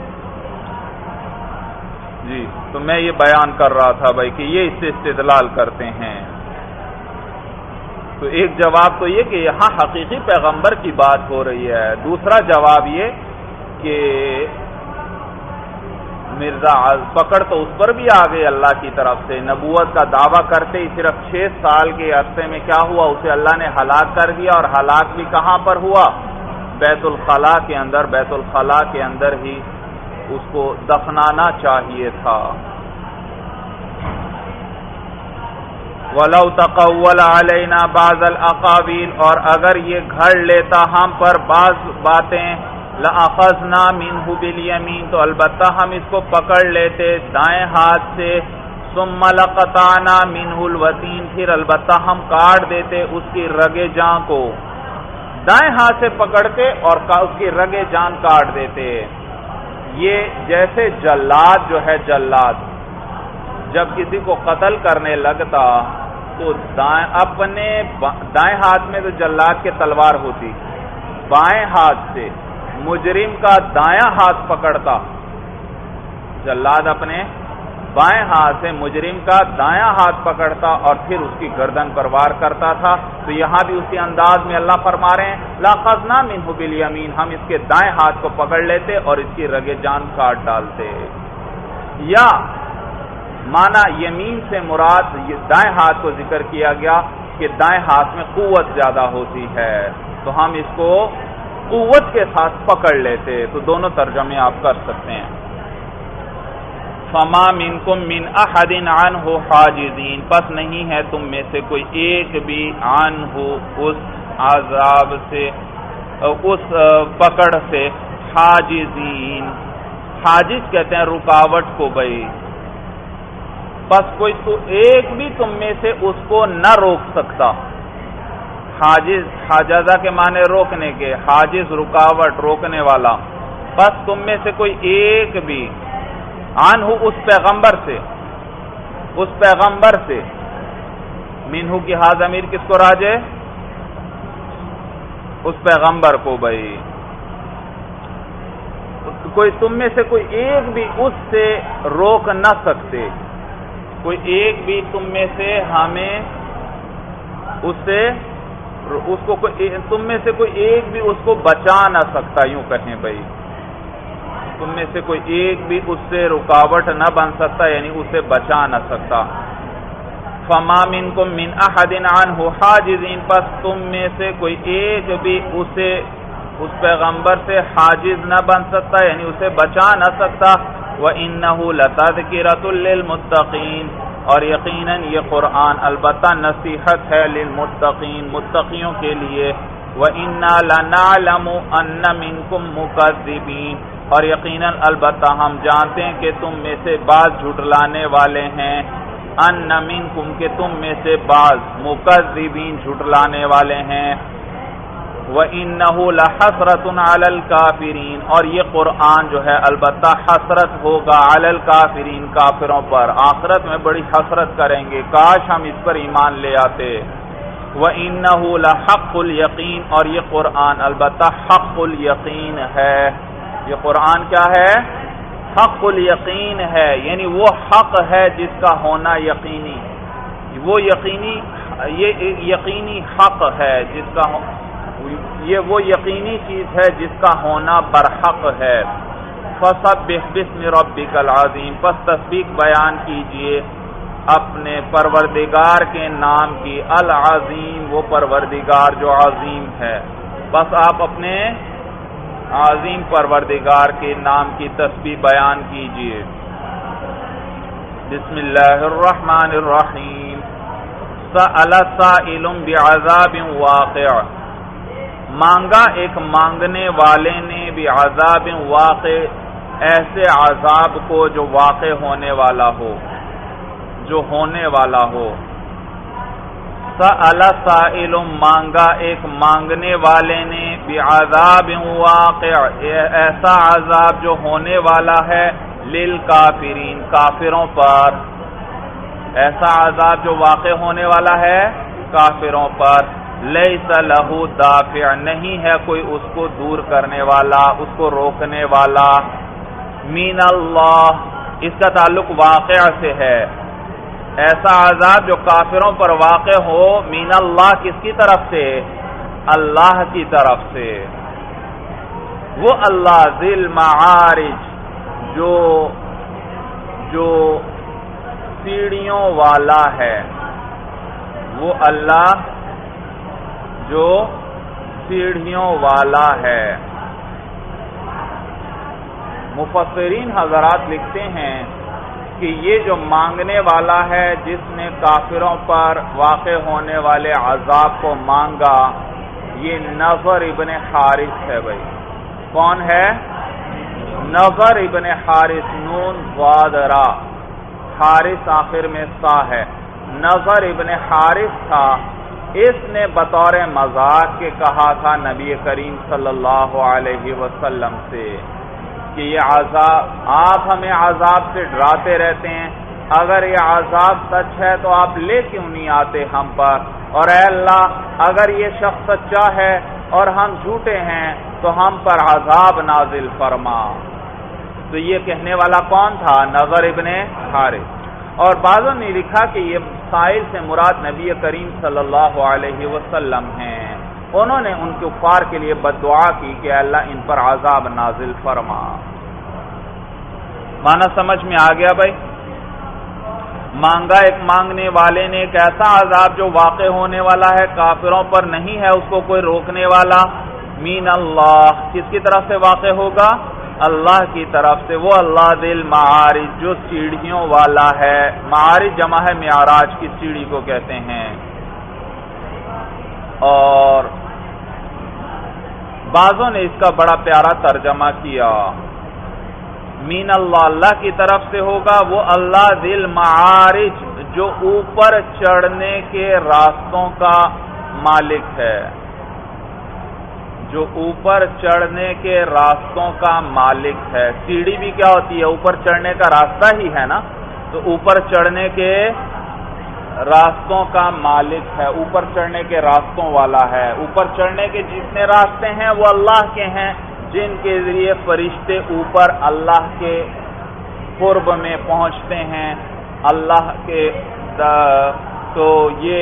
جی تو میں یہ بیان کر رہا تھا بھائی کہ یہ اس سے استدلال کرتے ہیں. تو ایک جواب تو یہ کہ یہاں حقیقی پیغمبر کی بات ہو رہی ہے. دوسرا جواب یہ کہ مرزا پکڑ تو اس پر بھی آ گئی اللہ کی طرف سے. نبوت کا دعویٰ کرتے ہی صرف چھ سال کے عرصے میں کیا ہوا، اسے اللہ نے ہلاک کر دیا. اور ہلاک بھی کہاں پر ہوا؟ بیت الخلاء کے اندر. بیت الخلاء کے اندر ہی اس کو دفنانا چاہیے تھا. وَلَوْ تَقَوَّلَ عَلَيْنَا بَعْضَ الْأَقَاوِيلِ، اور اگر یہ گھڑ لیتا ہم پر بعض باتیں، لَأَخَذْنَا مِنْهُ بِالْيَمِينِ، تو البتہ ہم اس کو پکڑ لیتے دائیں ہاتھ سے. ثُمَّ لَقَطَعْنَا مِنْهُ الْوَتِينَ، پھر البتہ ہم کاٹ دیتے اس کی رگے جاں کو. دائیں ہاتھ سے پکڑتے اور اس کی رگے جان کاٹ دیتے. یہ جیسے جلاد جو ہے، جلاد جب کسی کو قتل کرنے لگتا تو دائیں اپنے دائیں ہاتھ میں تو جلاد کے تلوار ہوتی، بائیں ہاتھ سے مجرم کا دایاں ہاتھ پکڑتا. جلاد اپنے بائیں ہاتھ سے مجرم کا دایاں ہاتھ پکڑتا اور پھر اس کی گردن پر وار کرتا تھا. تو یہاں بھی اسی انداز میں اللہ فرما رہے ہیں لَأَخَذْنَا مِنْهُ بِالْيَمِينِ، ہم اس کے دائیں ہاتھ کو پکڑ لیتے اور اس کی رگے جان کاٹ ڈالتے. یا مانا یمین سے مراد دائیں ہاتھ کو ذکر کیا گیا کہ دائیں ہاتھ میں قوت زیادہ ہوتی ہے تو ہم اس کو قوت کے ساتھ پکڑ لیتے. تو دونوں ترجمے آپ کر سکتے ہیں. فَمَا مِنْكُمْ مِنْ أَحَدٍ عَنْهُ حَاجِزِينَ، پس نہیں ہے تم میں سے کوئی ایک بھی عنہ اس عذاب سے، اس پکڑ سے، حاجزین، حاجز کہتے ہیں رکاوٹ کو بھائی. بس کوئی تو ایک بھی تم میں سے اس کو نہ روک سکتا. حاجز حاجزہ کے معنی روکنے کے، حاجز رکاوٹ روکنے والا. بس تم میں سے کوئی ایک بھی عنہ اس پیغمبر سے، اس پیغمبر سے، منہ کی ہا ضمیر کس کو راجے؟ اس پیغمبر کو بھائی. کوئی تم میں سے کوئی ایک بھی اس سے روک نہ سکتے، کوئی ایک بھی تم میں سے ہمیں اس سے اس کو تم میں سے کوئی ایک بھی اس کو بچا نہ سکتا. یوں کہیں بھائی تم میں سے کوئی ایک بھی اس سے رکاوٹ نہ بن سکتا، یعنی اسے بچا نہ سکتا. فَمَا مِنْكُمْ مِنْ أَحَدٍ عَنْهُ حَاجِزِينَ، پس تم میں سے کوئی ایک بھی اسے اس پیغمبر سے حاجز نہ بن سکتا، یعنی اسے بچا نہ سکتا۔ وَإِنَّهُ لَتَذْكِرَةٌ لِّلْمُتَّقِينَ، اور یقیناً یہ قرآن البتہ نصیحت ہے للمتقین، متقیوں کے لیے۔ وَإِنَّا لَنَعْلَمُ أَنَّ مِنكُم مُّكَذِّبِينَ، اور یقیناً البتہ ہم جانتے ہیں کہ تم میں سے بعض جھٹلانے والے ہیں۔ ان منکم، کہ تم میں سے بعض، مکذبین، جھٹلانے والے ہیں۔ وَإِنَّهُ لَحَسْرَةٌ عَلَى الْكَافِرِينَ، اور یہ قرآن جو ہے البتہ حسرت ہوگا علی الکافرین، کافروں پر، آخرت میں بڑی حسرت کریں گے، کاش ہم اس پر ایمان لے آتے۔ وَإِنَّهُ لَحَقُّ الْيَقِينَ، اور یہ قرآن البتہ حق الیقین ہے۔ یہ قرآن کیا ہے؟ حق الیقین ہے، یعنی وہ حق ہے جس کا ہونا یقینی، وہ یقینی یہ یقینی حق ہے جس کا یہ وہ یقینی چیز ہے جس کا ہونا برحق ہے۔ فَسَبِّحْ بِاسْمِ رَبِّكَ الْعَظِيمِ، پس تسبیح بیان کیجئے اپنے پروردگار کے نام کی، العظیم، وہ پروردگار جو عظیم ہے۔ بس آپ اپنے عظیم پروردگار کے نام کی تسبیح بیان کیجئے۔ بسم اللہ الرحمن الرحیم۔ سأل سائل بعذاب واقع، مانگا ایک مانگنے والے نے بعذاب واقع، ایسے عذاب کو جو واقع ہونے والا ہو، جو ہونے والا ہو۔ سأل سائل، مانگا ایک مانگنے والے نے بعذاب واقع، ایسا عذاب جو ہونے والا ہے، للکافرین، کافروں پر، ایسا عذاب جو واقع ہونے والا ہے کافروں پر۔ لیس لہ دافع، نہیں ہے کوئی اس کو دور کرنے والا، اس کو روکنے والا۔ من اللہ، اس کا تعلق واقع سے ہے، ایسا عذاب جو کافروں پر واقع ہو، من اللہ، کس کی طرف سے؟ اللہ کی طرف سے۔ وہ اللہ ذی المعارج، جو جو سیڑھیوں والا ہے، وہ اللہ جو سیڑھیوں والا ہے۔ مفسرین حضرات لکھتے ہیں کہ یہ جو مانگنے والا ہے، جس نے کافروں پر واقع ہونے والے عذاب کو مانگا، یہ نضر ابن حارث ہے۔ بھائی کون ہے؟ نضر ابن حارث، نون ضاد را، حارث آخر میں سا ہے۔ نضر ابن حارث تھا، اس نے بطور مذاق کے کہا تھا نبی کریم صلی اللہ علیہ وسلم سے کہ یہ عذاب، آپ ہمیں عذاب سے ڈراتے رہتے ہیں، اگر یہ عذاب سچ ہے تو آپ لے کیوں نہیں آتے ہم پر، اور اے اللہ اگر یہ شخص سچا ہے اور ہم جھوٹے ہیں تو ہم پر عذاب نازل فرما۔ تو یہ کہنے والا کون تھا؟ نضر ابن حارث۔ اور بعضوں نے لکھا کہ یہ سائل سے مراد نبی کریم صلی اللہ علیہ وسلم ہیں، انہوں نے ان کفار کے لیے بد دعا کی کہ اللہ ان پر عذاب نازل فرما۔ معنی سمجھ میں آ گیا بھائی؟ مانگا ایک مانگنے والے نے ایک ایسا عذاب جو واقع ہونے والا ہے، کافروں پر نہیں ہے اس کو کوئی روکنے والا۔ من اللہ، کس کی طرف سے واقع ہوگا؟ اللہ کی طرف سے۔ وہ اللہ ذل معارج، جو سیڑھیوں والا ہے۔ معارج جمع ہے معراج کی، سیڑھی کو کہتے ہیں۔ اور بعضوں نے اس کا بڑا پیارا ترجمہ کیا، من اللہ، اللہ کی طرف سے ہوگا، وہ اللہ ذل معارج، جو اوپر چڑھنے کے راستوں کا مالک ہے، جو اوپر چڑھنے کے راستوں کا مالک ہے۔ سیڑھی بھی کیا ہوتی ہے؟ اوپر چڑھنے کا راستہ ہی ہے نا، تو اوپر چڑھنے کے راستوں کا مالک ہے، اوپر چڑھنے کے راستوں والا ہے۔ اوپر چڑھنے کے جتنے راستے ہیں وہ اللہ کے ہیں، جن کے ذریعے فرشتے اوپر اللہ کے قرب میں پہنچتے ہیں، اللہ کے تو یہ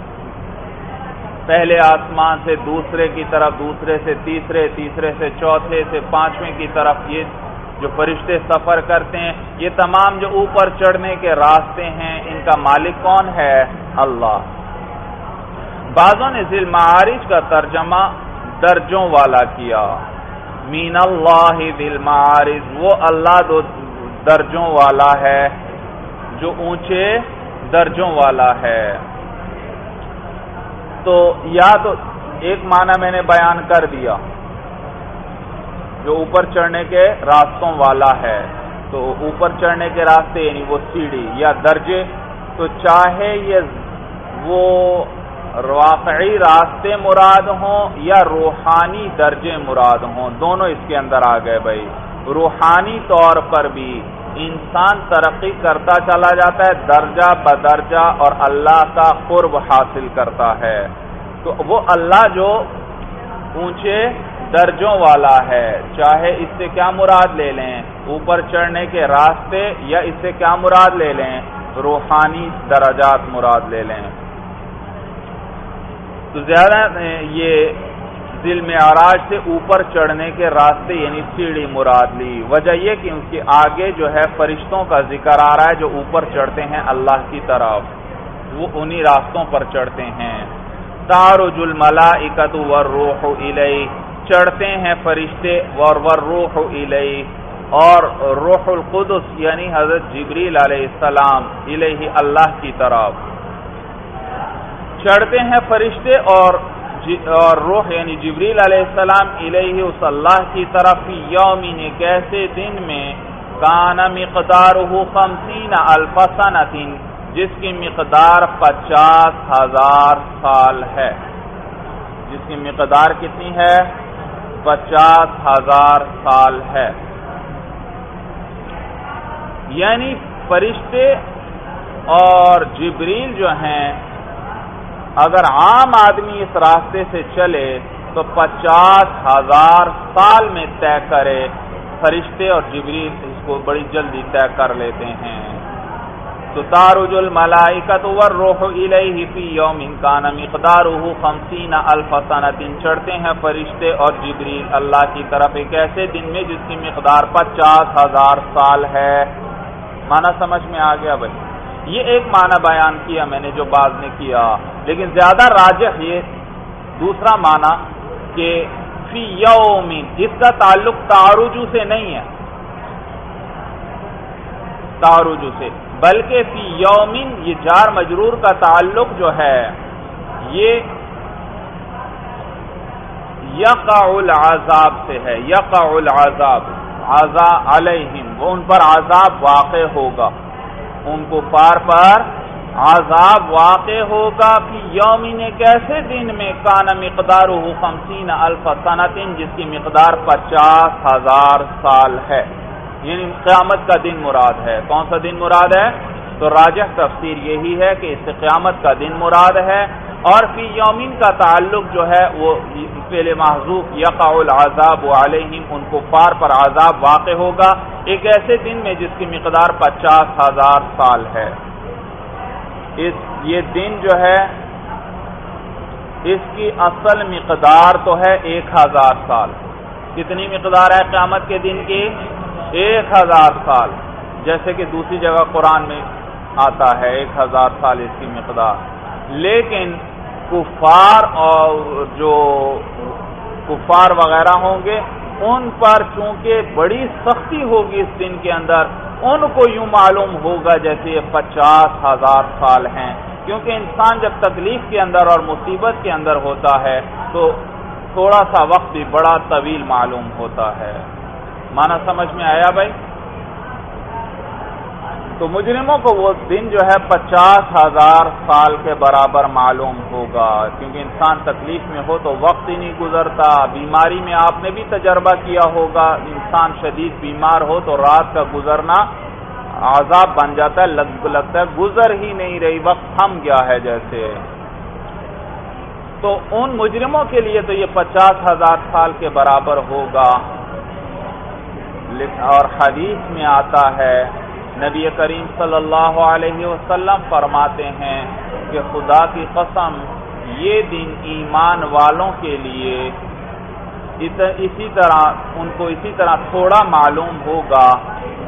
پہلے آسمان سے دوسرے کی طرف، دوسرے سے تیسرے، تیسرے سے چوتھے، سے پانچویں کی طرف یہ جو فرشتے سفر کرتے ہیں، یہ تمام جو اوپر چڑھنے کے راستے ہیں، ان کا مالک کون ہے؟ اللہ۔ بعضوں نے ذی المعارج کا ترجمہ درجوں والا کیا. من اللہ ذی المعارج، وہ اللہ دو درجوں والا ہے جو اونچے درجوں والا ہے. تو یا تو ایک معنی میں نے بیان کر دیا جو اوپر چڑھنے کے راستوں والا ہے، تو اوپر چڑھنے کے راستے یعنی وہ سیڑھی یا درجے، تو چاہے یہ وہ واقعی راستے مراد ہوں یا روحانی درجے مراد ہوں، دونوں اس کے اندر آ گئے. بھائی روحانی طور پر بھی انسان ترقی کرتا چلا جاتا ہے درجہ بدرجہ اور اللہ کا قرب حاصل کرتا ہے. تو وہ اللہ جو اونچے درجوں والا ہے، چاہے اس سے کیا مراد لے لیں اوپر چڑھنے کے راستے، یا اس سے کیا مراد لے لیں روحانی درجات مراد لے لیں. تو زیادہ یہ ذی المعراج سے اوپر چڑھنے کے راستے یعنی سیڑھی مراد لی. وجہ یہ کہ اس کے آگے جو ہے فرشتوں کا ذکر آ رہا ہے جو اوپر چڑھتے ہیں اللہ کی طرف، وہ انہی راستوں پر چڑھتے ہیں. تعرج الملائکۃ والروح الیہ، چڑھتے ہیں فرشتے اور والروح الیہ، اور روح القدس یعنی حضرت جبریل علیہ السلام الیہ اللہ کی طرف چڑھتے ہیں فرشتے، اور اور روح یعنی جبریل علیہ السلام الیہ اس اللہ کی طرف فی یومین ایک ایسے دن میں کان مقدارہ خمسین الف سنۃ جس کی مقدار پچاس ہزار سال ہے. جس کی مقدار کتنی ہے؟ پچاس ہزار سال ہے. یعنی فرشتے اور جبریل جو ہیں اگر عام آدمی اس راستے سے چلے تو پچاس ہزار سال میں طے کرے، فرشتے اور جبریل اس کو بڑی جلدی طے کر لیتے ہیں. تو تعرج الملائکۃ والروح الیہ فی یوم کان مقدارہ خمسین الف سنۃ، چڑھتے ہیں فرشتے اور جبریل اللہ کی طرف ایک ایسے دن میں جس کی مقدار پچاس ہزار سال ہے. معنی سمجھ میں آ گیا بھائی؟ یہ ایک معنی بیان کیا میں نے جو بعض نے کیا، لیکن زیادہ راجح یہ دوسرا معنی کہ فی یوم، اس کا تعلق تعرج سے نہیں ہے تعرج سے، بلکہ فی یومن یہ جار مجرور کا تعلق جو ہے یہ یقع العذاب سے ہے. یقع العذاب عذاب علیہم، وہ ان پر عذاب واقع ہوگا، ان کو پار پر عذاب واقع ہوگا. فی یومین ایک ایسے دن میں کان مقدارہ خمسین الف سنۃ جس کی مقدار پچاس ہزار سال ہے، یعنی قیامت کا دن مراد ہے. کون سا دن مراد ہے؟ تو راجح تفسیر یہی ہے کہ اس سے قیامت کا دن مراد ہے. اور فی یومین کا تعلق جو ہے وہ فعل محذوف یقع العذاب علیہم، ان کو پار پر عذاب واقع ہوگا ایک ایسے دن میں جس کی مقدار پچاس ہزار سال ہے. اس یہ دن جو ہے اس کی اصل مقدار تو ہے ایک ہزار سال. کتنی مقدار ہے قیامت کے دن کی؟ ایک ہزار سال. جیسے کہ دوسری جگہ قرآن میں آتا ہے ایک ہزار سال اس کی مقدار. لیکن کفار اور جو کفار وغیرہ ہوں گے ان پر چونکہ بڑی سختی ہوگی اس دن کے اندر، ان کو یوں معلوم ہوگا جیسے یہ پچاس ہزار سال ہیں، کیونکہ انسان جب تکلیف کے اندر اور مصیبت کے اندر ہوتا ہے تو تھوڑا سا وقت بھی بڑا طویل معلوم ہوتا ہے. معنی سمجھ میں آیا بھائی؟ تو مجرموں کو وہ دن جو ہے پچاس ہزار سال کے برابر معلوم ہوگا، کیونکہ انسان تکلیف میں ہو تو وقت ہی نہیں گزرتا. بیماری میں آپ نے بھی تجربہ کیا ہوگا، انسان شدید بیمار ہو تو رات کا گزرنا عذاب بن جاتا ہے، لگ لگتا ہے گزر ہی نہیں رہی، وقت تھم گیا ہے جیسے. تو ان مجرموں کے لیے تو یہ پچاس ہزار سال کے برابر ہوگا. اور حدیث میں آتا ہے نبی کریم صلی اللہ علیہ وسلم فرماتے ہیں کہ خدا کی قسم یہ دن ایمان والوں کے لیے اسی طرح ان کو اسی طرح تھوڑا معلوم ہوگا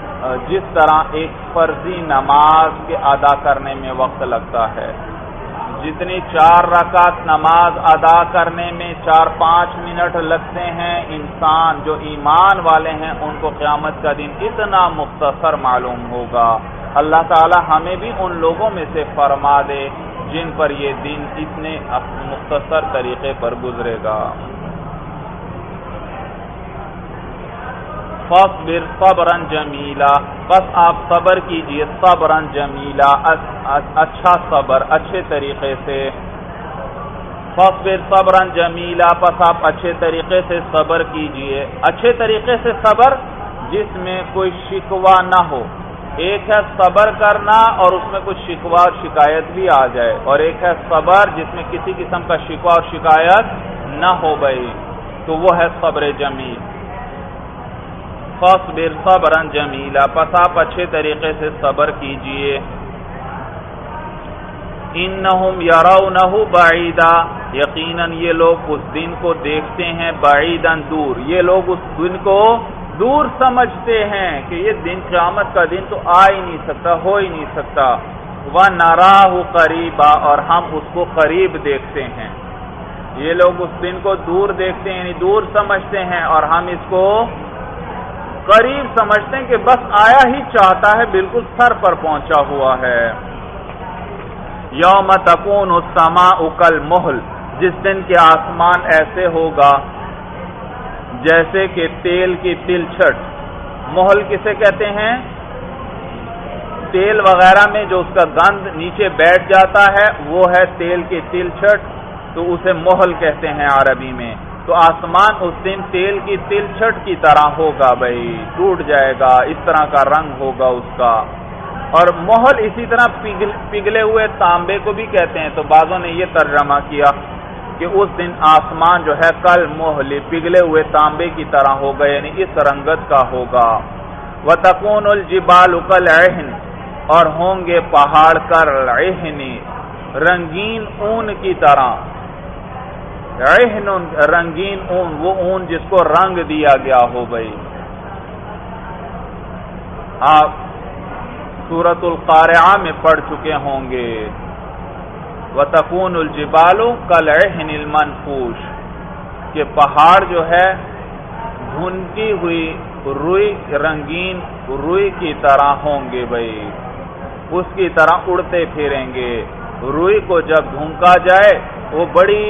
جس طرح ایک فرضی نماز کے ادا کرنے میں وقت لگتا ہے. جتنی چار رکعت نماز ادا کرنے میں چار پانچ منٹ لگتے ہیں، انسان جو ایمان والے ہیں ان کو قیامت کا دن اتنا مختصر معلوم ہوگا۔ اللہ تعالی ہمیں بھی ان لوگوں میں سے فرما دے جن پر یہ دن اتنے مختصر طریقے پر گزرے گا۔ فاصبر صبرا جمیلا، بس آپ صبر کیجئے، صبرا جمیلا، اچھا صبر، اچھے طریقے سے۔ فاصبر صبرا جمیلا، بس آپ اچھے طریقے سے صبر کیجئے۔ اچھے طریقے سے صبر جس میں کوئی شکوہ نہ ہو۔ ایک ہے صبر کرنا اور اس میں کچھ شکوہ اور شکایت بھی آ جائے، اور ایک ہے صبر جس میں کسی قسم کا شکوہ اور شکایت نہ ہو بھائی، تو وہ ہے صبر جمیل۔ فاصبر صبرا جمیلا، پس آپ اچھے طریقے سے صبر کیجئے۔ انہم یرونہ بعیدا، یقیناً یہ لوگ اس دن کو دیکھتے ہیں بعیدا، دور۔ یہ لوگ اس دن کو دور سمجھتے ہیں کہ یہ دن قیامت کا دن تو آ ہی نہیں سکتا، ہو ہی نہیں سکتا۔ وَنَرَاهُ قَرِيبًا، اور ہم اس کو قریب دیکھتے ہیں۔ یہ لوگ اس دن کو دور دیکھتے ہیں، یعنی دور سمجھتے ہیں، اور ہم اس کو قریب سمجھتے ہیں کہ بس آیا ہی چاہتا ہے، بالکل سر پر پہنچا ہوا ہے۔ یوم تکون السماء کالمہل، جس دن کے آسمان ایسے ہوگا جیسے کہ تیل کی تلچھٹ۔ مہل کسے کہتے ہیں؟ تیل وغیرہ میں جو اس کا گند نیچے بیٹھ جاتا ہے وہ ہے تیل کی تلچھٹ، تو اسے مہل کہتے ہیں عربی میں۔ تو آسمان اس دن تیل کی تلچھٹ کی طرح ہوگا بھائی، ٹوٹ جائے گا، اس طرح کا رنگ ہوگا اس کا۔ اور مہل اسی طرح پگھل پگھلے ہوئے تانبے کو بھی کہتے ہیں، تو بعضوں نے یہ ترجمہ کیا کہ اس دن آسمان جو ہے کل مہل، پگھلے ہوئے تانبے کی طرح ہوگا، یعنی اس رنگت کا ہوگا۔ وَتَكُونُ الْجِبَالُ كَالْعِهْنِ، اور ہوں گے پہاڑ كالعِهْنِ، رنگین اون کی طرح۔ عہن رنگین اون، وہ اون جس کو رنگ دیا گیا ہو بھائی۔ آپ سورۃ القارعہ میں پڑھ چکے ہوں گے، وَتَكُونُ الْجِبَالُ كَالْعِهْنِ الْمَنْفُوشِ، کہ پہاڑ جو ہے بھنتی ہوئی روئی، رنگین روئی کی طرح ہوں گے بھائی، اس کی طرح اڑتے پھریں گے۔ روئی کو جب دھونکا جائے وہ بڑی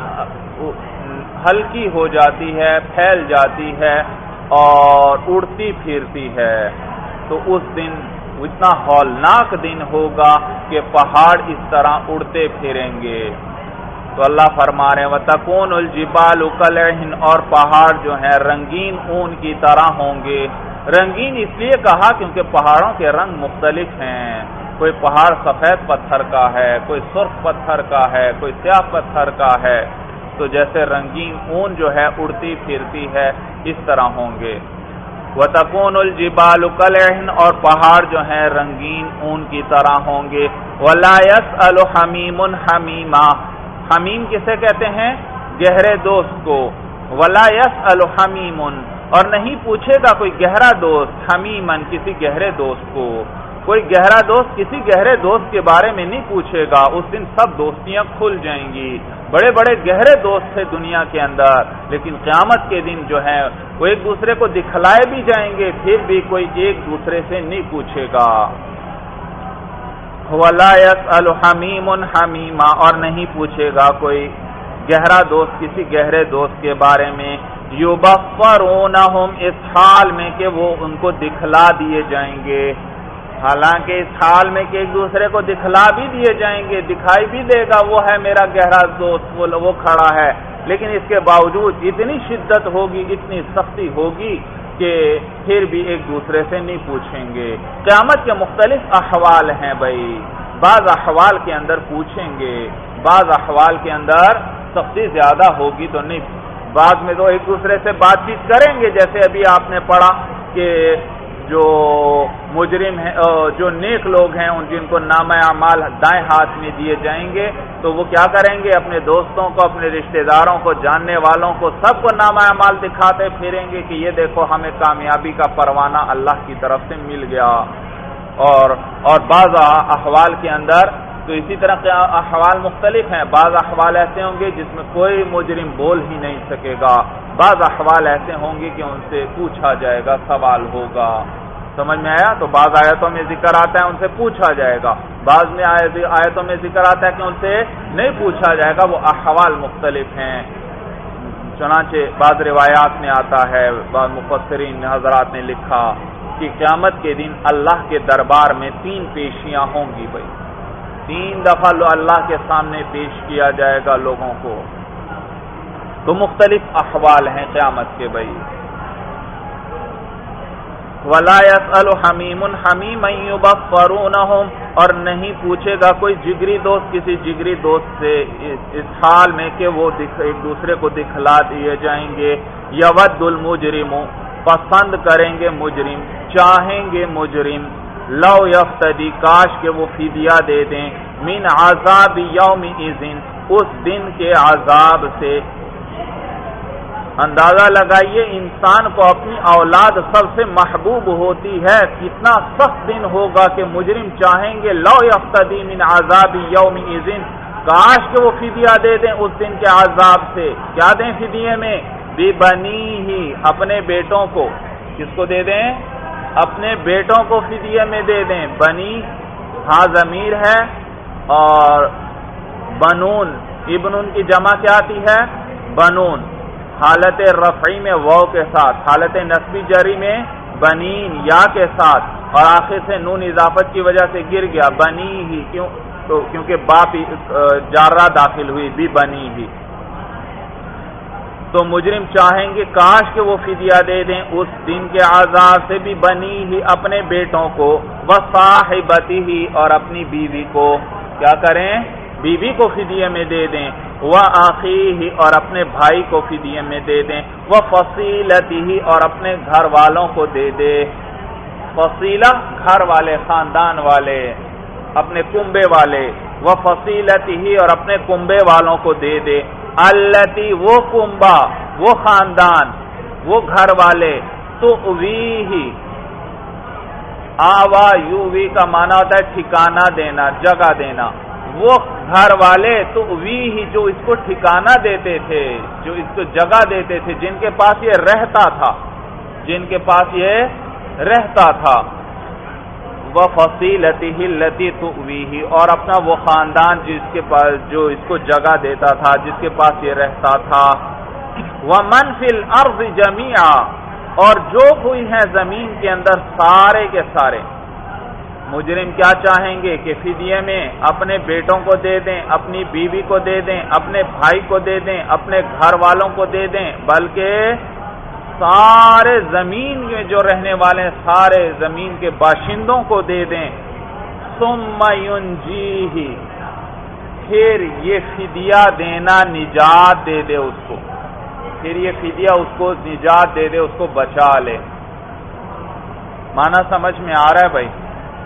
ہلکی ہو جاتی ہے، پھیل جاتی ہے اور اڑتی پھرتی ہے، تو اس دن اتنا ہولناک دن ہوگا کہ پہاڑ اس طرح اڑتے پھریں گے۔ تو اللہ فرما رہے ہیں وَتَكُونُ الْجِبَالُ كَالْعِهْنِ، اور پہاڑ جو ہیں رنگین اون کی طرح ہوں گے۔ رنگین اس لیے کہا کیونکہ پہاڑوں کے رنگ مختلف ہیں، کوئی پہاڑ سفید پتھر کا ہے، کوئی سرخ پتھر کا ہے، کوئی سیاہ پتھر کا ہے، تو جیسے رنگین اون جو ہے اڑتی پھرتی ہے اس طرح ہوں گے۔ وَتَكُونُ الْجِبَالُ كَالْعِهْنِ، اور پہاڑ جو ہیں رنگین اون کی طرح ہوں گے۔ وَلَا يَسْأَلُ حَمِيمٌ حَمِيمًا، حمیم کسے کہتے ہیں؟ گہرے دوست کو۔ وَلَا يَسْأَلُ حَمِيمٌ، اور نہیں پوچھے گا کوئی گہرا دوست، حمیمن کسی گہرے دوست کو۔ کوئی گہرا دوست کسی گہرے دوست کے بارے میں نہیں پوچھے گا، اس دن سب دوستیاں کھل جائیں گی۔ بڑے بڑے گہرے دوست تھے دنیا کے اندر، لیکن قیامت کے دن جو ہے وہ ایک دوسرے کو دکھلائے بھی جائیں گے، پھر بھی کوئی ایک دوسرے سے نہیں پوچھے گا۔ وَلَا يَسْأَلُ حَمِيمٌ حَمِيمًا، اور نہیں پوچھے گا کوئی گہرا دوست کسی گہرے دوست کے بارے میں۔ يُبَصَّرُونَهُمْ، اس حال میں کہ وہ ان کو دکھلا دیے جائیں گے، حالانکہ اس حال میں کہ ایک دوسرے کو دکھلا بھی دیے جائیں گے، دکھائی بھی دے گا وہ ہے میرا گہرا دوست، وہ کھڑا ہے، لیکن اس کے باوجود اتنی شدت ہوگی، اتنی سختی ہوگی کہ پھر بھی ایک دوسرے سے نہیں پوچھیں گے۔ قیامت کے مختلف احوال ہیں بھائی، بعض احوال کے اندر پوچھیں گے، بعض احوال کے اندر سختی زیادہ ہوگی تو نہیں، بعد میں تو ایک دوسرے سے بات چیت کریں گے، جیسے ابھی آپ نے پڑھا کہ جو مجرم ہیں، جو نیک لوگ ہیں، ان جن کو نامہ اعمال دائیں ہاتھ میں دیے جائیں گے تو وہ کیا کریں گے؟ اپنے دوستوں کو، اپنے رشتہ داروں کو، جاننے والوں کو، سب کو نامہ اعمال دکھاتے پھریں گے کہ یہ دیکھو ہمیں کامیابی کا پروانہ اللہ کی طرف سے مل گیا۔ اور اور بعض احوال کے اندر تو اسی طرح احوال مختلف ہیں. بعض احوال ایسے ہوں گے جس میں کوئی مجرم بول ہی نہیں سکے گا، بعض احوال ایسے ہوں گے کہ ان سے پوچھا جائے گا، سوال ہوگا. سمجھ میں آیا؟ تو بعض آیتوں میں ذکر آتا ہے ان سے پوچھا جائے گا، بعض میں آیتوں میں ذکر آتا ہے کہ ان سے نہیں پوچھا جائے گا. وہ احوال مختلف ہیں. چنانچہ بعض روایات میں آتا ہے، بعض مفسرین حضرات نے لکھا کہ قیامت کے دن اللہ کے دربار میں تین پیشیاں ہوں گی. بھائی تین دفعہ اللہ کے سامنے پیش کیا جائے گا لوگوں کو. تو مختلف احوال ہیں قیامت کے. بھائی وَلَا يَسْأَلُ حَمِيمٌ حَمِيمًا يُبَصَّرُونَهُمْ، اور نہیں پوچھے گا کوئی جگری دوست کسی جگری دوست سے اس حال میں کہ وہ ایک دوسرے کو دکھلا دیے جائیں گے. یود المجرم، پسند کریں گے مجرم، چاہیں گے مجرم، لو یفتدی، کاش کہ وہ فدیہ دے دیں، من عذاب یومئذ، اس دن کے عذاب سے. اندازہ لگائیے انسان کو اپنی اولاد سب سے محبوب ہوتی ہے، کتنا سخت دن ہوگا کہ مجرم چاہیں گے لو یفتدی من عذاب یومئذ، کاش کہ وہ فدیہ دے دیں اس دن کے عذاب سے. کیا دیں فدیے میں؟ بِبَنِیہِ، اپنے بیٹوں کو. کس کو دے دیں؟ اپنے بیٹوں کو فدیے میں دے دیں. بنی ہاں ضمیر ہے، اور بنون ابن کی جمع کیا آتی ہے؟ بنون. حالت رفعی میں واو کے ساتھ، حالت نصبی جری میں بنین یا کے ساتھ، اور آخر سے نون اضافت کی وجہ سے گر گیا. بنی ہی کیوں؟ تو کیونکہ باپ جارہ داخل ہوئی، بھی بنی ہی. تو مجرم چاہیں گے کاش کہ وہ فدیہ دے دیں اس دن کے عذاب سے، بھی بنی ہی، اپنے بیٹوں کو، وصاحبتہ، اور اپنی بیوی کو. کیا کریں؟ بیوی کو فدیے میں دے دیں. وَأَخِيهِ، اور اپنے بھائی کو فدیے میں دے دیں. وَفَصِيلَتِهِ، اور اپنے گھر والوں کو دے دے. فصیلہ گھر والے، خاندان والے، اپنے کنبے والے. وَفَصِيلَتِهِ، اور اپنے کنبے والوں کو دے دے. الَّتِي، وہ کنبا، وہ خاندان، وہ گھر والے. تُؤْوِيهِ، آوا یووی کا معنی ہوتا ہے ٹھکانہ دینا، جگہ دینا. وہ گھر والے تو وی ہی، جو اس کو ٹھکانہ دیتے تھے، جو اس کو جگہ دیتے تھے، جن کے پاس یہ رہتا تھا، جن کے پاس یہ رہتا تھا. وَفَصِيلَتِهِ الَّتِي تُؤْوِيهِ، اور اپنا وہ خاندان جس کے پاس جو اس کو جگہ دیتا تھا، جس کے پاس یہ رہتا تھا. وَمَنْ فِي الْأَرْضِ جَمِيعًا، اور جو کوئی ہے زمین کے اندر سارے کے سارے. مجرم کیا چاہیں گے کہ فدیے میں اپنے بیٹوں کو دے دیں، اپنی بیوی کو دے دیں، اپنے بھائی کو دے دیں، اپنے گھر والوں کو دے دیں، بلکہ سارے زمین میں جو رہنے والے سارے زمین کے باشندوں کو دے دیں. ثم ينجیہ، پھر یہ فدیہ دینا نجات دے دے اس کو، پھر یہ فدیہ اس کو نجات دے دے، اس کو بچا لے. معنی سمجھ میں آ رہا ہے بھائی؟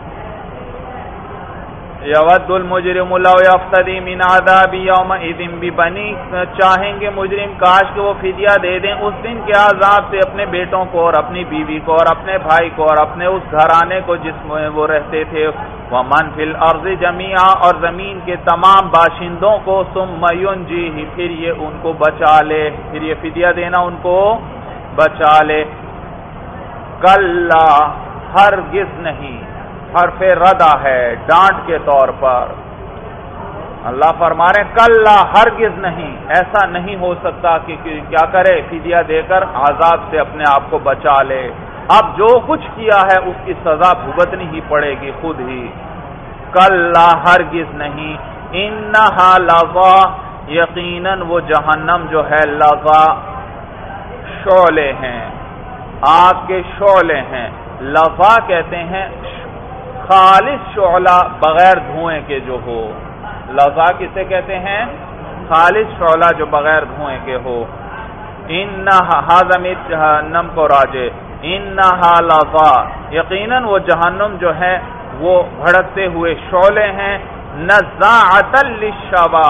یود المجرم لو یفتدی من عذاب یومئذ ببنی، چاہیں گے مجرم کاش کہ وہ فدیہ دے دیں اس دن کے عذاب سے اپنے بیٹوں کو، اور اپنی بیوی کو، اور اپنے بھائی کو، اور اپنے اس گھرانے کو جس میں وہ رہتے تھے. ومن فی الارض جمیعا، اور زمین کے تمام باشندوں کو. ثم ینجیہ، پھر یہ ان کو بچا لے، پھر یہ فدیہ دینا ان کو بچا لے. کلا، ہرگز نہیں، حرف ردا ہے ڈانٹ کے طور پر. اللہ فرما رہے ہیں کلا، ہرگز نہیں، ایسا نہیں ہو سکتا کہ کیا کرے؟ فدیہ دے کر عذاب سے اپنے آپ کو بچا لے. اب جو کچھ کیا ہے اس کی سزا بھگتنی ہی پڑے گی خود ہی. کلا، ہرگز نہیں. انہا لظا، یقیناً وہ جہنم جو ہے، لظا، شعلے ہیں، آگ کے شعلے ہیں. لظا کہتے ہیں خالص شعلہ بغیر دھوئیں کے جو ہو. لظا کسے کہتے ہیں؟ خالص شعلہ جو بغیر دھوئیں کے ہو. انہا، ہاضم جہنم کو راجے. انہا لظا، یقیناً وہ جہنم جو ہے وہ بھڑکتے ہوئے شعلے ہیں. نزاعۃ للشوا،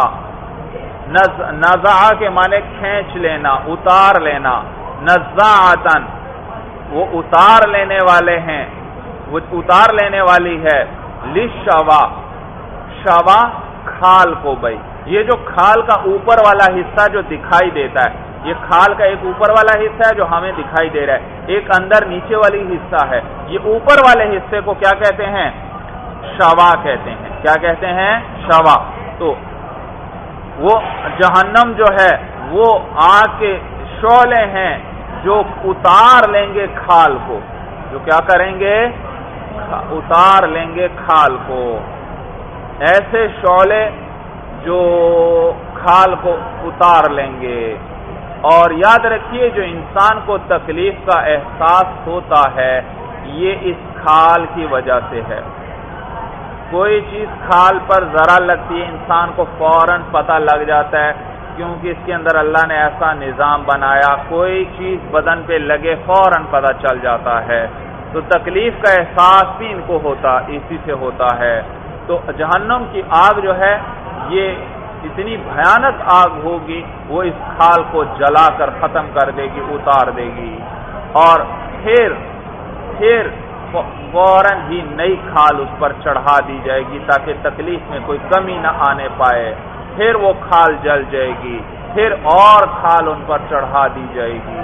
نزاع کے معنی کھینچ لینا، اتار لینا. نزاعتن، وہ اتار لینے والے ہیں، وہ اتار لینے والی ہے. للشوا، شوا کھال کو بھائی، یہ جو کھال کا اوپر والا حصہ جو دکھائی دیتا ہے، یہ کھال کا ایک اوپر والا حصہ ہے جو ہمیں دکھائی دے رہا ہے، ایک اندر نیچے والی حصہ ہے، یہ اوپر والے حصے کو کیا کہتے ہیں؟ شوا کہتے ہیں۔ کیا کہتے ہیں؟ شوا۔ تو وہ جہنم جو ہے وہ آگ کے شعلے ہیں جو اتار لیں گے کھال کو، جو کیا کریں گے؟ اتار لیں گے کھال کو، ایسے شعلے جو کھال کو اتار لیں گے۔ اور یاد رکھیے جو انسان کو تکلیف کا احساس ہوتا ہے یہ اس کھال کی وجہ سے ہے۔ کوئی چیز کھال پر ذرا لگتی ہے انسان کو فوراً پتہ لگ جاتا ہے، کیونکہ اس کے اندر اللہ نے ایسا نظام بنایا، کوئی چیز بدن پہ لگے فوراً پتہ چل جاتا ہے۔ تو تکلیف کا احساس بھی ان کو ہوتا اسی سے ہوتا ہے۔ تو جہنم کی آگ جو ہے یہ اتنی بھیانک آگ ہوگی، وہ اس کھال کو جلا کر ختم کر دے گی، اتار دے گی، اور پھر پھر فوراً ہی نئی کھال اس پر چڑھا دی جائے گی تاکہ تکلیف میں کوئی کمی نہ آنے پائے۔ پھر وہ کھال جل جائے گی، پھر اور کھال ان پر چڑھا دی جائے گی۔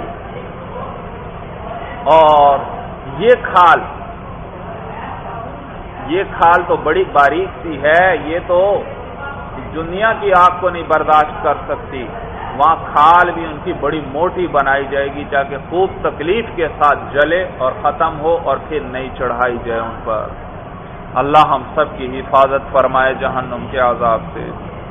اور یہ کھال یہ کھال تو بڑی باریک سی ہے، یہ تو دنیا کی آگ کو نہیں برداشت کر سکتی، وہاں کھال بھی ان کی بڑی موٹی بنائی جائے گی تاکہ خوب تکلیف کے ساتھ جلے اور ختم ہو اور پھر نئی چڑھائی جائے ان پر۔ اللہ ہم سب کی حفاظت فرمائے جہنم کے عذاب سے۔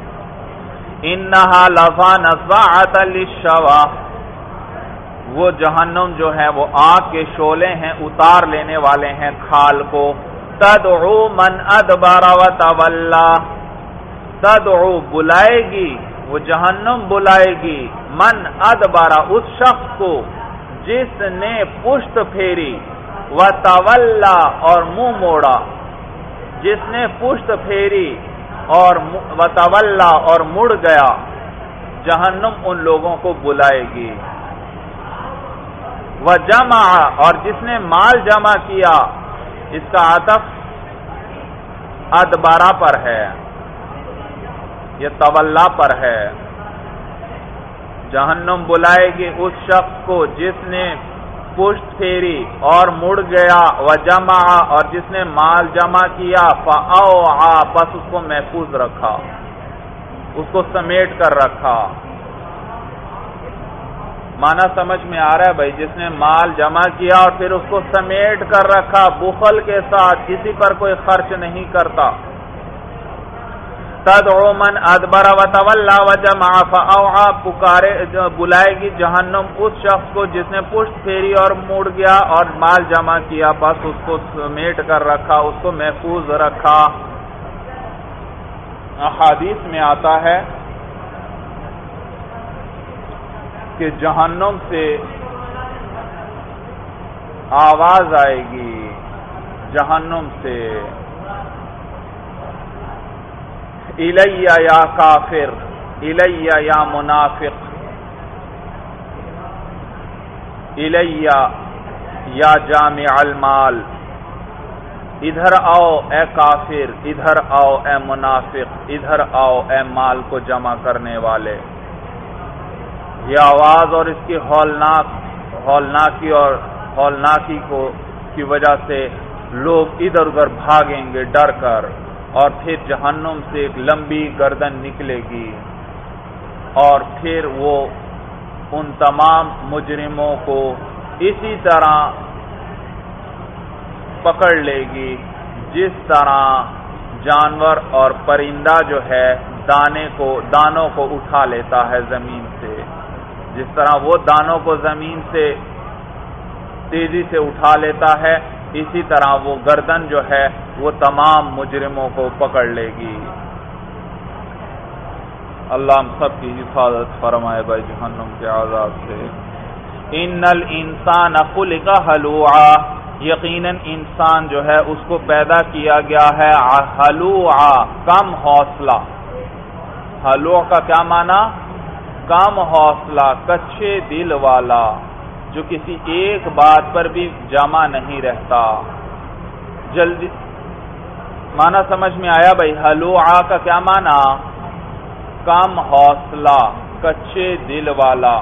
انہا لظى نزاعۃ للشوا، وہ جہنم جو ہے وہ آگ کے شعلے ہیں، اتار لینے والے ہیں کھال کو۔ تدعو من ادبر وتولی، تدعو بلائے گی، وہ جہنم بلائے گی، من ادبر اس شخص کو جس نے پشت پھیری، وتولی اور منہ موڑا، جس نے پشت پھیری اور وتولی اور مڑ گیا، جہنم ان لوگوں کو بلائے گی۔ وجمع اور جس نے مال جمع کیا، اس کا عطف ادبارہ پر ہے، یہ تولا پر ہے۔ جہنم بلائے گی اس شخص کو جس نے پشت پھیری اور مڑ گیا، وجمع اور جس نے مال جمع کیا، فاوعى بس اس کو محفوظ رکھا، اس کو سمیٹ کر رکھا۔ معنی سمجھ میں آ رہا ہے بھائی؟ جس نے مال جمع کیا اور پھر اس کو سمیٹ کر رکھا بخل کے ساتھ، کسی پر کوئی خرچ نہیں کرتا۔ تدعو من ادبر وتولی وجمع فاوعى، پکارے بلائے گی جہنم اس شخص کو جس نے پشت پھیری اور مڑ گیا اور مال جمع کیا، بس اس کو سمیٹ کر رکھا، اس کو محفوظ رکھا۔ احادیث میں آتا ہے کہ جہنم سے آواز آئے گی، جہنم سے، الیہ یا کافر، الیہ یا منافق، الیہ یا جامع المال، ادھر آؤ اے کافر، ادھر آؤ اے منافق، ادھر آؤ اے مال کو جمع کرنے والے۔ یہ آواز اور اس کی ہولناک ہولناکی اور ہولناکی کو کی وجہ سے لوگ ادھر ادھر بھاگیں گے ڈر کر، اور پھر جہنم سے ایک لمبی گردن نکلے گی اور پھر وہ ان تمام مجرموں کو اسی طرح پکڑ لے گی جس طرح جانور اور پرندہ جو ہے دانے کو دانوں کو اٹھا لیتا ہے زمین سے، جس طرح وہ دانوں کو زمین سے تیزی سے اٹھا لیتا ہے، اسی طرح وہ گردن جو ہے وہ تمام مجرموں کو پکڑ لے گی۔ اللہ ہم سب کی حفاظت فرمائے بھائی جہنم کے عذاب سے۔ ان الانسان خلق ہلوعا، یقیناً انسان جو ہے اس کو پیدا کیا گیا ہے ہلوعا، کم حوصلہ۔ ہلوع کا کیا معنی؟ کم حوصلہ، کچے دل والا، جو کسی ایک بات پر بھی جمع نہیں رہتا، جلدی معنی سمجھ میں آیا بھائی؟ ہلوعا کا کیا معنی؟ کم حوصلہ، کچے دل والا۔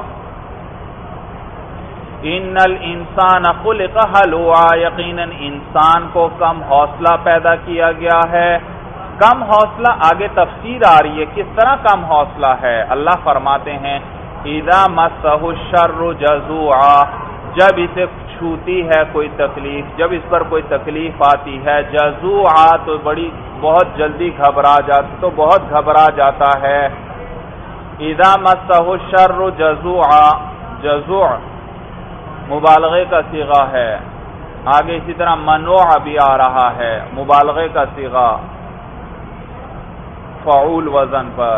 ان الانسان خلق ہلوعا، یقیناً انسان کو کم حوصلہ پیدا کیا گیا ہے۔ کم حوصلہ آگے تفسیر آ رہی ہے، کس طرح کم حوصلہ ہے؟ اللہ فرماتے ہیں اذا مسہ الشر جزوعا، جب اسے چھوتی ہے کوئی تکلیف، جب اس پر کوئی تکلیف آتی ہے، جزوعا تو بڑی بہت جلدی گھبرا جاتا تو بہت گھبرا جاتا ہے۔ اذا مسہ الشر جزوعا، جزوع مبالغے کا صیغہ ہے، آگے اسی طرح منوع بھی آ رہا ہے مبالغے کا صیغہ فعول وزن پر،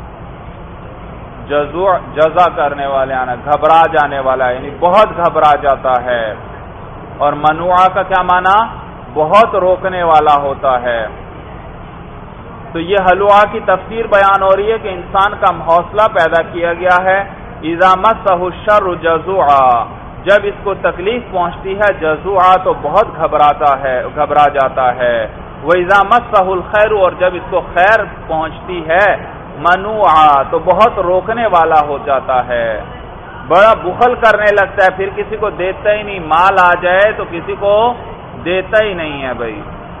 جزوع جزا کرنے والے آنا گھبرا جانے والا، یعنی بہت گھبرا جاتا ہے۔ اور منوع کا کیا معنی؟ بہت روکنے والا ہوتا ہے۔ تو یہ ہلوعا کی تفسیر بیان ہو رہی ہے کہ انسان کا حوصلہ پیدا کیا گیا ہے۔ اذا مسہ الشر جزوعا، جب اس کو تکلیف پہنچتی ہے، جزوعا تو بہت گھبراتا ہے، گھبرا جاتا ہے۔ وَإِذَا مَسَّهُ الْخَيْرُ، اور جب اس کو خیر پہنچتی ہے، منوعا تو بہت روکنے والا ہو جاتا ہے، بڑا بخل کرنے لگتا ہے، پھر کسی کو دیتا ہی نہیں، مال آ جائے تو کسی کو دیتا ہی نہیں ہے بھائی۔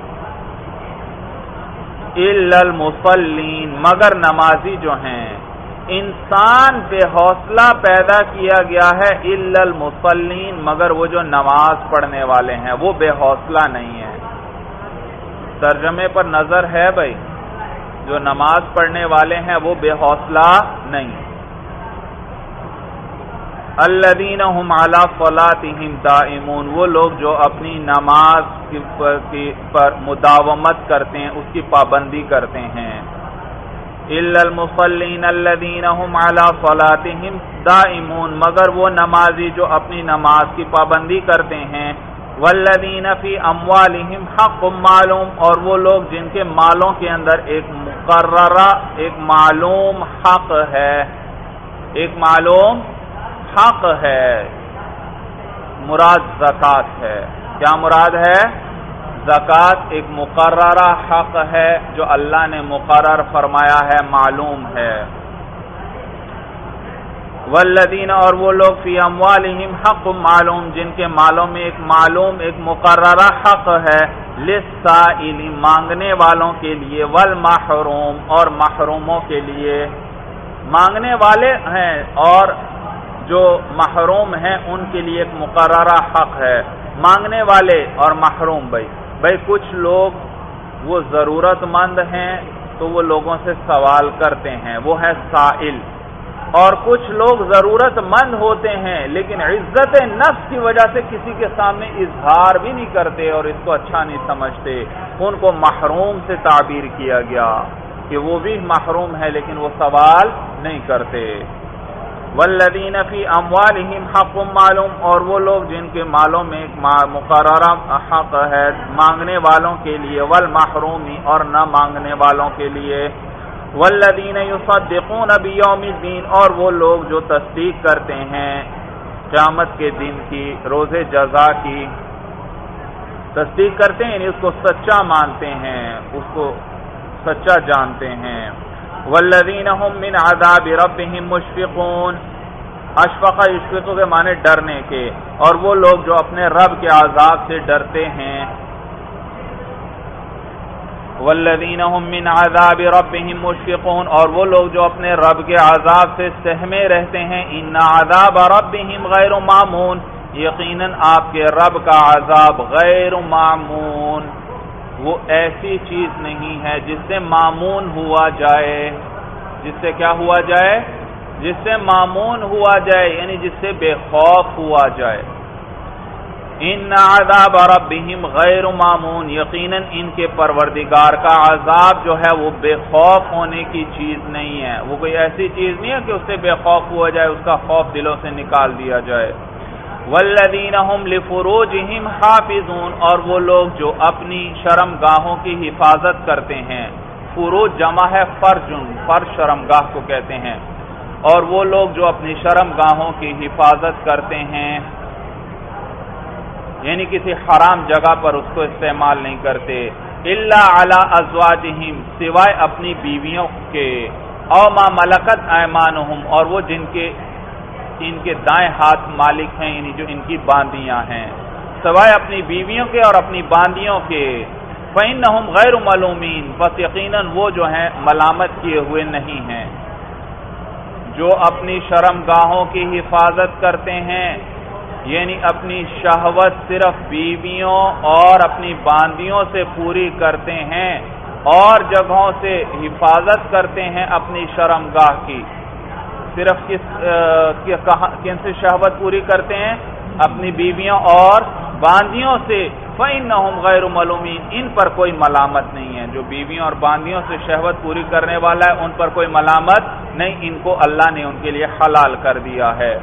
إِلَّا الْمُصَلِّينَ، مگر نمازی جو ہیں، انسان بے حوصلہ پیدا کیا گیا ہے، إِلَّا الْمُصَلِّينَ، مگر وہ جو نماز پڑھنے والے ہیں وہ بے حوصلہ نہیں ہے۔ ترجمے پر نظر ہے بھائی، جو نماز پڑھنے والے ہیں وہ بے حوصلہ نہیں۔ الذین هم علی صلاتهم دائمون، وہ لوگ جو اپنی نماز پر مداومت کرتے ہیں، اس کی پابندی کرتے ہیں۔ الا المصلین الذین هم علی صلاتهم دائمون، مگر وہ نمازی جو اپنی نماز کی پابندی کرتے ہیں۔ والذین فی اموالہم حق معلوم، اور وہ لوگ جن کے مالوں کے اندر ایک مقررہ ایک معلوم حق ہے، ایک معلوم حق ہے، مراد زکوٰۃ ہے۔ کیا مراد ہے؟ زکوٰۃ ایک مقررہ حق ہے جو اللہ نے مقرر فرمایا ہے، معلوم ہے۔ والذین، اور وہ لوگ فی اموالہم حق معلوم، جن کے مالوں میں ایک معلوم ایک مقررہ حق ہے، للسائل، مانگنے والوں کے لیے، والمحروم، اور محروموں کے لیے۔ مانگنے والے ہیں اور جو محروم ہیں ان کے لیے ایک مقررہ حق ہے۔ مانگنے والے اور محروم، بھائی بھائی کچھ لوگ وہ ضرورت مند ہیں تو وہ لوگوں سے سوال کرتے ہیں، وہ ہے سائل۔ اور کچھ لوگ ضرورت مند ہوتے ہیں لیکن عزت نفس کی وجہ سے کسی کے سامنے اظہار بھی نہیں کرتے اور اس کو اچھا نہیں سمجھتے، ان کو محروم سے تعبیر کیا گیا کہ وہ بھی محروم ہے لیکن وہ سوال نہیں کرتے۔ والذین فی اموالہم حق معلوم، اور وہ لوگ جن کے مالوں میں ایک مقررہ حق ہے مانگنے والوں کے لیے، والمحرومی، اور نہ مانگنے والوں کے لیے۔ والذین یصدقون بیوم الدین، اور وہ لوگ جو تصدیق کرتے ہیں قیامت کے دن کی، روز جزا کی تصدیق کرتے ہیں، یعنی اس کو سچا مانتے ہیں، اس کو سچا جانتے ہیں۔ والذین هم من عذاب ربهم مشفقون، اشفق یشفق کے معنی ڈرنے کے، اور وہ لوگ جو اپنے رب کے عذاب سے ڈرتے ہیں۔ والذین هم من عذاب ربهم مشفقون، اور وہ لوگ جو اپنے رب کے عذاب سے سہمے رہتے ہیں۔ ان عذاب ربهم غیر معمون، یقیناً آپ کے رب کا عذاب غیر معمون، وہ ایسی چیز نہیں ہے جس سے معمون ہوا جائے، جس سے کیا ہوا جائے؟ جس سے معمون ہوا جائے، یعنی جس سے بے خوف ہوا جائے۔ ان عذاب ربهم غیر معمون، یقیناً ان کے پروردگار کا عذاب جو ہے وہ بے خوف ہونے کی چیز نہیں ہے، وہ کوئی ایسی چیز نہیں ہے کہ اس سے بے خوف ہوا جائے، اس کا خوف دلوں سے نکال دیا جائے۔ والذین هم لفروجهم حافظون، اور وہ لوگ جو اپنی شرم گاہوں کی حفاظت کرتے ہیں۔ فروج جمع ہے فرج، فرج شرم گاہ کو کہتے ہیں۔ اور وہ لوگ جو اپنی شرم گاہوں کی حفاظت کرتے ہیں، یعنی کسی حرام جگہ پر اس کو استعمال نہیں کرتے۔ الا علی ازواجہم سوائے اپنی بیویوں کے، او ما ملکت ایمانہم اور وہ جن کے ان کے دائیں ہاتھ مالک ہیں، یعنی جو ان کی باندیاں ہیں، سوائے اپنی بیویوں کے اور اپنی باندیوں کے، فإنہم غیر ملومین بس یقیناً وہ جو ہیں ملامت کیے ہوئے نہیں ہیں۔ جو اپنی شرمگاہوں کی حفاظت کرتے ہیں، یعنی اپنی شہوت صرف بیویوں اور اپنی باندیوں سے پوری کرتے ہیں اور جگہوں سے حفاظت کرتے ہیں اپنی شرمگاہ کی، صرف کس کن سے شہوت پوری کرتے ہیں؟ اپنی بیویوں اور باندیوں سے، فإنہم غیر ملومین ان پر کوئی ملامت نہیں ہے۔ جو بیویوں اور باندیوں سے شہوت پوری کرنے والا ہے ان پر کوئی ملامت نہیں، ان کو اللہ نے ان کے لیے حلال کر دیا ہے۔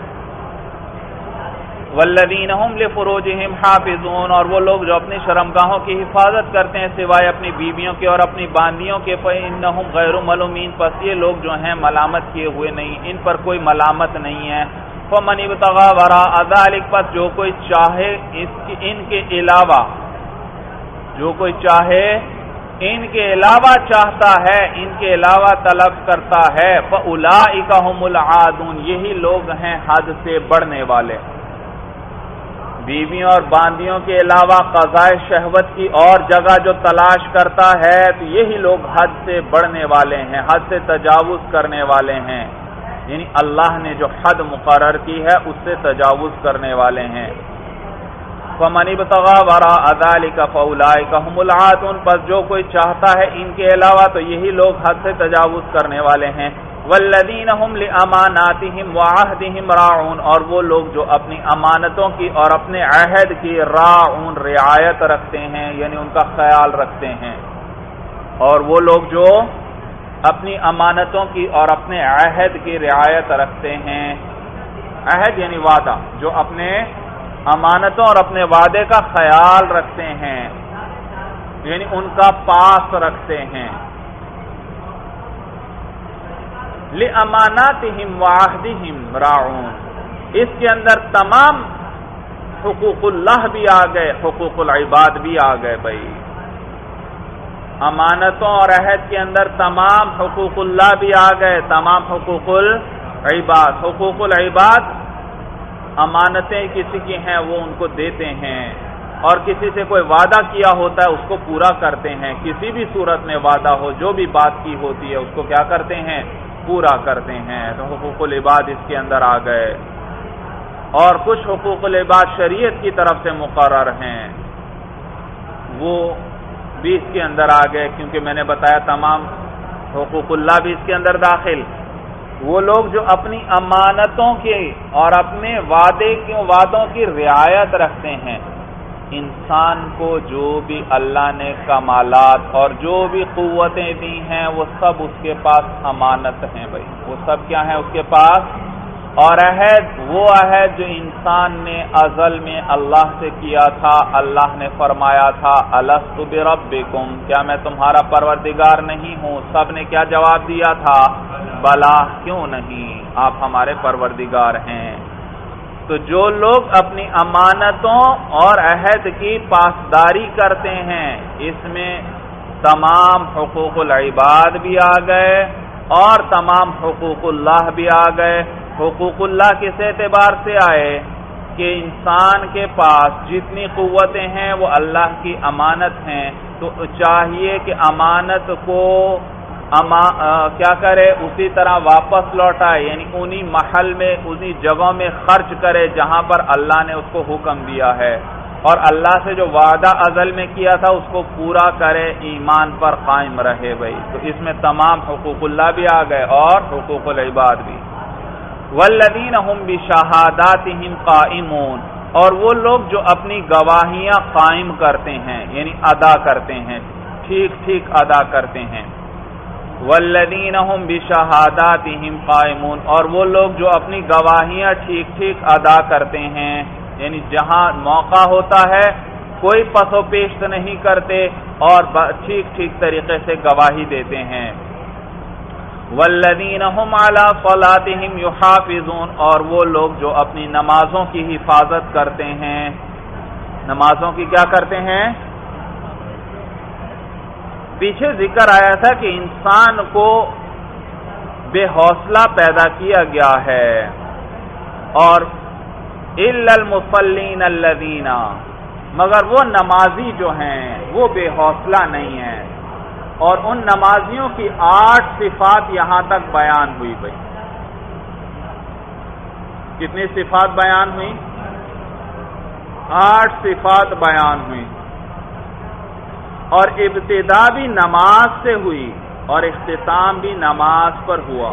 والذین هم لفروجہم حافظون اور وہ لوگ جو اپنی شرمگاہوں کی حفاظت کرتے ہیں سوائے اپنی بیویوں کے اور اپنی باندیوں کے، فإنہم غیر ملومین پس یہ لوگ جو ہیں ملامت کیے ہوئے نہیں، ان پر کوئی ملامت نہیں ہے۔ فمن ابتغى وراء ذلك پس جو کوئی چاہے اس کی ان کے علاوہ، جو کوئی چاہے ان کے علاوہ چاہتا ہے، ان کے علاوہ طلب کرتا ہے، فأولئک هم العادون یہی لوگ ہیں حد سے بڑھنے والے۔ بیویوں اور باندیوں کے علاوہ قضاء شہوت کی اور جگہ جو تلاش کرتا ہے تو یہی لوگ حد سے بڑھنے والے ہیں، حد سے تجاوز کرنے والے ہیں، یعنی اللہ نے جو حد مقرر کی ہے اس سے تجاوز کرنے والے ہیں۔ فمن ابتغى وراء ذلك فاولئک هم العادون پس جو کوئی چاہتا ہے ان کے علاوہ تو یہی لوگ حد سے تجاوز کرنے والے ہیں۔ والذین هم لاماناتهم وعهدهم راعون اور وہ لوگ جو اپنی امانتوں کی اور اپنے عہد کی راعون رعایت رکھتے ہیں، یعنی ان کا خیال رکھتے ہیں، اور وہ لوگ جو اپنی امانتوں کی اور اپنے عہد کی رعایت رکھتے ہیں، عہد یعنی وعدہ، جو اپنے امانتوں اور اپنے وعدے کا خیال رکھتے ہیں، یعنی ان کا پاس رکھتے ہیں۔ لِأَمَانَاتِهِمْ وَعَهْدِهِمْ رَاعُونَ اس کے اندر تمام حقوق اللہ بھی آ گئے، حقوق العباد بھی آ گئے۔ بھائی امانتوں اور عہد کے اندر تمام حقوق اللہ بھی آ گئے، تمام حقوق العباد۔ حقوق العباد امانتیں کسی کی ہیں وہ ان کو دیتے ہیں، اور کسی سے کوئی وعدہ کیا ہوتا ہے اس کو پورا کرتے ہیں، کسی بھی صورت میں وعدہ ہو، جو بھی بات کی ہوتی ہے اس کو کیا کرتے ہیں؟ پورا کرتے ہیں۔ تو حقوق العباد اس کے اندر آ گئے، اور کچھ حقوق العباد شریعت کی طرف سے مقرر ہیں، وہ بھی اس کے اندر آ گئے، کیونکہ میں نے بتایا تمام حقوق اللہ بھی اس کے اندر داخل۔ وہ لوگ جو اپنی امانتوں کی اور اپنے وعدے کی وعدوں کی رعایت رکھتے ہیں، انسان کو جو بھی اللہ نے کمالات اور جو بھی قوتیں دی ہیں وہ سب اس کے پاس امانت ہیں۔ بھائی وہ سب کیا ہیں اس کے پاس؟ اور عہد وہ عہد جو انسان نے ازل میں اللہ سے کیا تھا، اللہ نے فرمایا تھا الست بربکم کیا میں تمہارا پروردگار نہیں ہوں؟ سب نے کیا جواب دیا تھا؟ بلا، کیوں نہیں، آپ ہمارے پروردگار ہیں۔ تو جو لوگ اپنی امانتوں اور عہد کی پاسداری کرتے ہیں، اس میں تمام حقوق العباد بھی آ گئے اور تمام حقوق اللہ بھی آ گئے۔ حقوق اللہ کس اعتبار سے آئے کہ انسان کے پاس جتنی قوتیں ہیں وہ اللہ کی امانت ہیں، تو چاہیے کہ امانت کو اما کیا کرے، اسی طرح واپس لوٹائے، یعنی انہی محل میں انہی جگہوں میں خرچ کرے جہاں پر اللہ نے اس کو حکم دیا ہے، اور اللہ سے جو وعدہ ازل میں کیا تھا اس کو پورا کرے، ایمان پر قائم رہے۔ بھائی تو اس میں تمام حقوق اللہ بھی آ گئے اور حقوق العباد بھی۔ والذین هم بشہاداتہم قائمون اور وہ لوگ جو اپنی گواہیاں قائم کرتے ہیں، یعنی ادا کرتے ہیں، ٹھیک ٹھیک ادا کرتے ہیں۔ والذین هم بشہاداتہم قائمون اور وہ لوگ جو اپنی گواہیاں ٹھیک ٹھیک ادا کرتے ہیں، یعنی جہاں موقع ہوتا ہے کوئی پس و پیش نہیں کرتے اور ٹھیک ٹھیک طریقے سے گواہی دیتے ہیں۔ والذین هم علی صلاتہم یحافظون اور وہ لوگ جو اپنی نمازوں کی حفاظت کرتے ہیں، نمازوں کی کیا کرتے ہیں؟ پیچھے ذکر آیا تھا کہ انسان کو بے حوصلہ پیدا کیا گیا ہے، اور الا المصلین الذین، مگر وہ نمازی جو ہیں وہ بے حوصلہ نہیں ہیں، اور ان نمازیوں کی آٹھ صفات یہاں تک بیان ہوئی بھائی۔ کتنی صفات بیان ہوئی؟ آٹھ صفات بیان ہوئی، اور ابتدا بھی نماز سے ہوئی اور اختتام بھی نماز پر ہوا۔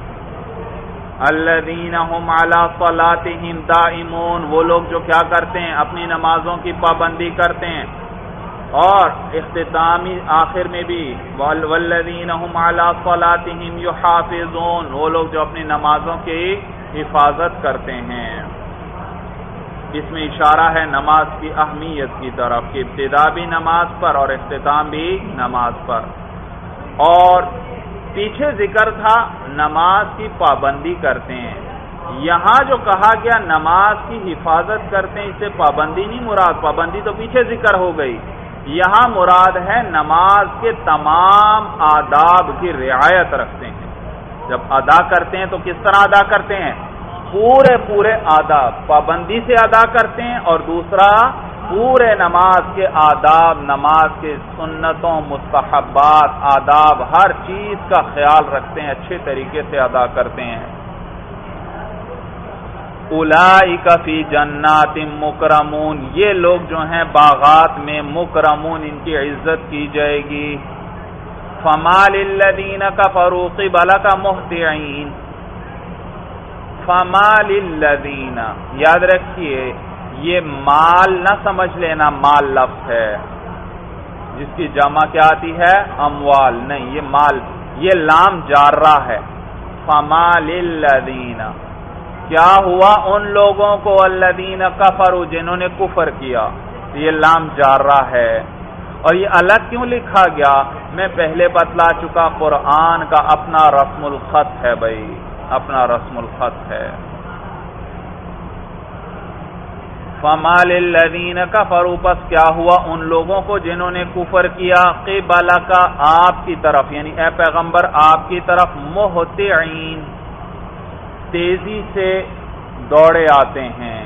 الذین هم علی صلاتهم دائمون، وہ لوگ جو کیا کرتے ہیں؟ اپنی نمازوں کی پابندی کرتے ہیں، اور اختتامی آخر میں بھی والذین هم علی صلاتهم یحافظون، وہ لوگ جو اپنی نمازوں کی حفاظت کرتے ہیں۔ اس میں اشارہ ہے نماز کی اہمیت کی طرف کہ ابتدا بھی نماز پر اور اختتام بھی نماز پر۔ اور پیچھے ذکر تھا نماز کی پابندی کرتے ہیں، یہاں جو کہا گیا نماز کی حفاظت کرتے ہیں، اس سے پابندی نہیں مراد، پابندی تو پیچھے ذکر ہو گئی، یہاں مراد ہے نماز کے تمام آداب کی رعایت رکھتے ہیں۔ جب ادا کرتے ہیں تو کس طرح ادا کرتے ہیں؟ پورے پورے آداب، پابندی سے ادا کرتے ہیں، اور دوسرا پورے نماز کے آداب، نماز کے سنتوں، مستحبات، آداب، ہر چیز کا خیال رکھتے ہیں، اچھے طریقے سے ادا کرتے ہیں۔ اولئک فی جنات مکرمون، یہ لوگ جو ہیں باغات میں مکرمون، ان کی عزت کی جائے گی۔ فما للذین کفروا قبلک مہطعین، فما للذین، یاد رکھیے یہ مال نہ سمجھ لینا مال لفظ ہے جس کی جمع کیا آتی ہے؟ اموال، نہیں، یہ مال، یہ لام جارہ ہے۔ فما للذین، کیا ہوا ان لوگوں کو؟ الذین کفروا، جنہوں نے کفر کیا، یہ لام جارہ ہے۔ اور یہ الگ کیوں لکھا گیا؟ میں پہلے بتلا چکا، قرآن کا اپنا رسم الخط ہے بھائی، اپنا رسم الخط ہے۔ فما للذین کفروا، پس کیا ہوا ان لوگوں کو جنہوں نے کفر کیا، قبلک، آپ کی طرف، یعنی اے پیغمبر آپ کی طرف، مہطعین، تیزی سے دوڑے آتے ہیں۔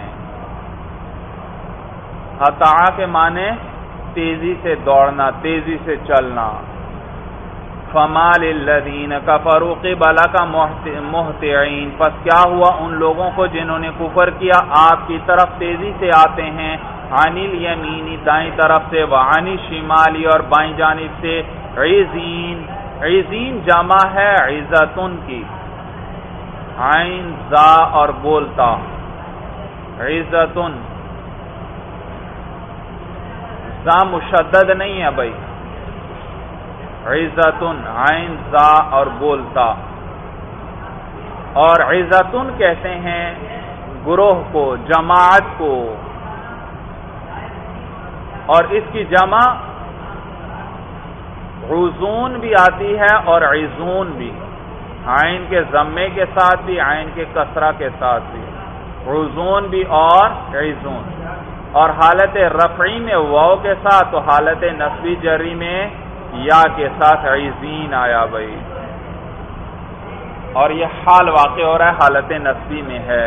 ہطع کے معنی تیزی سے دوڑنا، تیزی سے چلنا۔ فما للذین کفروا قبلک مہطعین، پس کیا ہوا ان لوگوں کو جنہوں نے کفر کیا آپ کی طرف تیزی سے آتے ہیں، عن الیمین، دائیں طرف سے، وعن الشمال، اور بائیں جانب سے، عزین، عزین جمع ہے عزتن کی، عین زا اور بولتا، عزتن، زا مشدد نہیں ہے بھائی، عزتن، عین زا اور بولتا۔ اور عزتن کہتے ہیں گروہ کو، جماعت کو، اور اس کی جمع عزون بھی آتی ہے اور عزون بھی، عین کے ضمے کے ساتھ بھی، عین کے کسرہ کے ساتھ بھی، عزون بھی اور عزون۔ اور حالت رفعی میں واو کے ساتھ، تو حالت نصبی جری میں یا کے ساتھ عزین آیا بھائی، اور یہ حال واقع ہو رہا ہے حالت نصبی میں ہے۔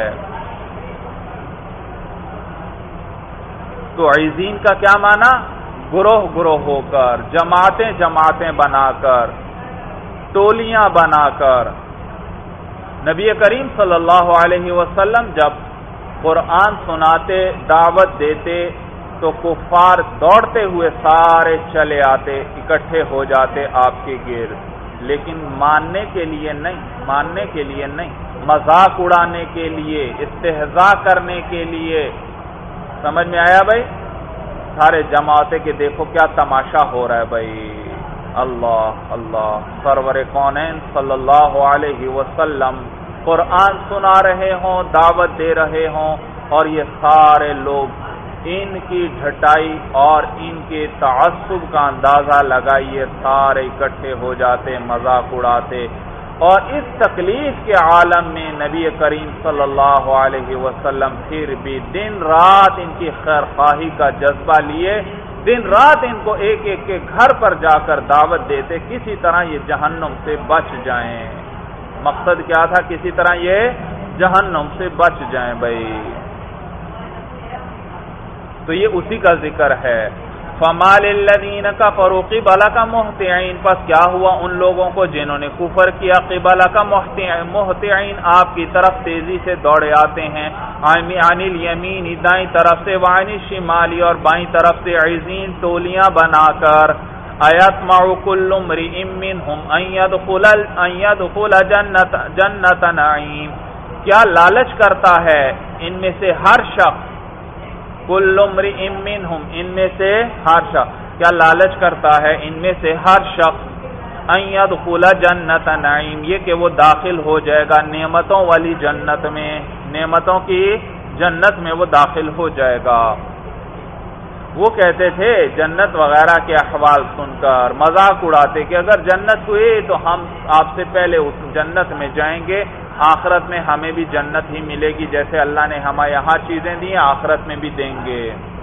تو عزین کا کیا معنی؟ گروہ گروہ ہو کر، جماعتیں جماعتیں بنا کر، ٹولیاں بنا کر۔ نبی کریم صلی اللہ علیہ وسلم جب قرآن سناتے، دعوت دیتے، تو کفار دوڑتے ہوئے سارے چلے آتے، اکٹھے ہو جاتے آپ کے گرد، لیکن ماننے کے لیے نہیں، ماننے کے لیے نہیں، مذاق اڑانے کے لیے، استہزاء کرنے کے لیے۔ سمجھ میں آیا بھائی؟ سارے جماعتیں کہ دیکھو کیا تماشا ہو رہا ہے بھائی، اللہ اللہ، سرور کونین صلی اللہ علیہ وسلم قرآن سنا رہے ہوں، دعوت دے رہے ہوں، اور یہ سارے لوگ ان کی ڈھٹائی اور ان کے تعصب کا اندازہ لگائیے، سارے اکٹھے ہو جاتے، مذاق اڑاتے۔ اور اس تکلیف کے عالم میں نبی کریم صلی اللہ علیہ وسلم پھر بھی دن رات ان کی خیر خواہی کا جذبہ لیے دن رات ان کو ایک ایک کے گھر پر جا کر دعوت دیتے کسی طرح یہ جہنم سے بچ جائیں. مقصد کیا تھا؟ کسی طرح یہ جہنم سے بچ جائیں بھائی. تو یہ اسی کا ذکر ہے. فَمَا لِلَّذِينَ كَفَرُوا قِبَلَكَ مُهْطِعِينَ، پس کیا ہوا ان لوگوں کو جنہوں نے کفر کیا، قِبَلَكَ مُهْطِعِينَ آپ کی طرف تیزی سے دوڑے آتے ہیں، عَنِ الْيَمِينِ دائیں طرف سے، وَعَنِ الشِّمَالِ اور بائیں طرف سے، عِزِينَ تولیاں بنا کر. أَيَطْمَعُ كُلُّ امْرِئٍ مِّنْهُمْ أَن يَدْخُلَ أَن يَدْخُلَ جَنَّةَ نَعِيمٍ، کیا لالچ کرتا ہے ان میں سے ہر شخص، کل امرئ منہم ان میں سے ہر شخص، کیا لالچ کرتا ہے ان میں سے ہر شخص، ان يدخل جنت نعیم، یہ کہ وہ داخل ہو جائے گا نعمتوں والی جنت میں، نعمتوں کی جنت میں وہ داخل ہو جائے گا. وہ کہتے تھے جنت وغیرہ کے احوال سن کر مذاق اڑاتے کہ اگر جنت ہوئی تو ہم آپ سے پہلے اس جنت میں جائیں گے، آخرت میں ہمیں بھی جنت ہی ملے گی، جیسے اللہ نے ہمیں یہاں چیزیں دی آخرت میں بھی دیں گے.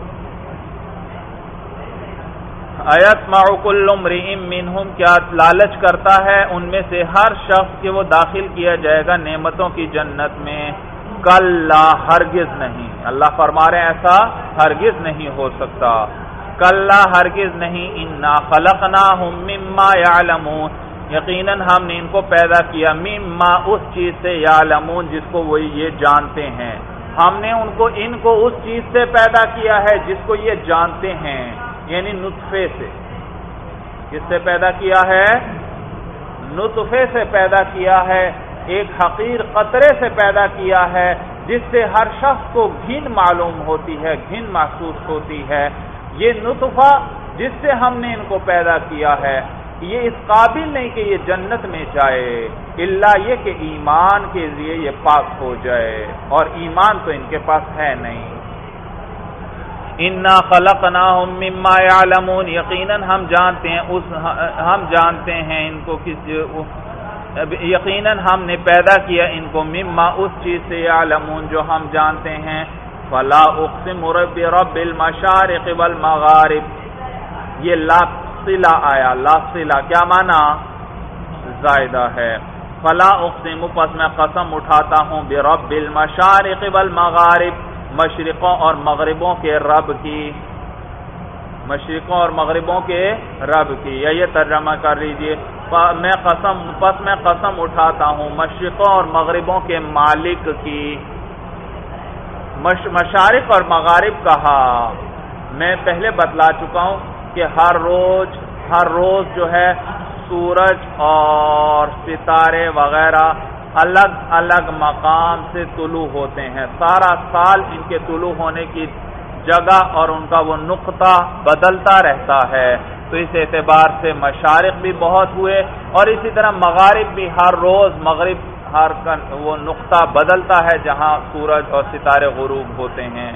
أَيَطْمَعُ كُلُّ امْرِئٍ مِّنْهُمْ، کیا لالچ کرتا ہے ان میں سے ہر شخص کہ وہ داخل کیا جائے گا نعمتوں کی جنت میں. کلا، ہرگز نہیں. اللہ فرما رہے ہیں ایسا ہرگز نہیں ہو سکتا. کلا، ہرگز نہیں. اِنَّا خَلَقْنَاهُم مِّمَّا يَعْلَمُونَ، یقیناً ہم نے ان کو پیدا کیا، مما اس چیز سے، یعلمون جس کو وہ یہ جانتے ہیں. ہم نے ان کو ان کو اس چیز سے پیدا کیا ہے جس کو یہ جانتے ہیں، یعنی نطفے سے. کس سے پیدا کیا ہے؟ نطفے سے پیدا کیا ہے، ایک حقیر قطرے سے پیدا کیا ہے جس سے ہر شخص کو گھن معلوم ہوتی ہے، گھن محسوس ہوتی ہے. یہ نطفہ جس سے ہم نے ان کو پیدا کیا ہے یہ اس قابل نہیں کہ یہ جنت میں جائے، الا یہ کہ ایمان کے ذریعے یہ پاک ہو جائے، اور ایمان تو ان کے پاس ہے نہیں. اِنَّا خَلَقْنَاهُم مِّمَّا يَعْلَمُونَ، یقیناً ہم جانتے ہیں اس ہم جانتے ہیں ان کو کس یقیناً ہم نے پیدا کیا ان کو مما اس چیز سے، یعلمون جو ہم جانتے ہیں. فَلَا أُقْسِمُ بِرَبِّ الْمَشَارِقِ وَالْمَغَارِبِ، یہ لا صلہ آیا. لا صلہ کیا معنی؟ زائدہ ہے. فلا اقسم، پس میں قسم اٹھاتا ہوں، برب المشارق والمغارب، مشرقوں اور مغربوں کے رب کی، مشرقوں اور مغربوں کے رب کی. یا یہ ترجمہ کر لیجئے، میں قسم پس میں قسم اٹھاتا ہوں مشرقوں اور مغربوں کے مالک کی. مش مشارق اور مغارب کہا میں پہلے بتلا چکا ہوں کہ ہر روز ہر روز جو ہے سورج اور ستارے وغیرہ الگ الگ مقام سے طلوع ہوتے ہیں. سارا سال ان کے طلوع ہونے کی جگہ اور ان کا وہ نقطہ بدلتا رہتا ہے. تو اس اعتبار سے مشارق بھی بہت ہوئے، اور اسی طرح مغارب بھی ہر روز مغرب ہر وہ نقطہ بدلتا ہے جہاں سورج اور ستارے غروب ہوتے ہیں.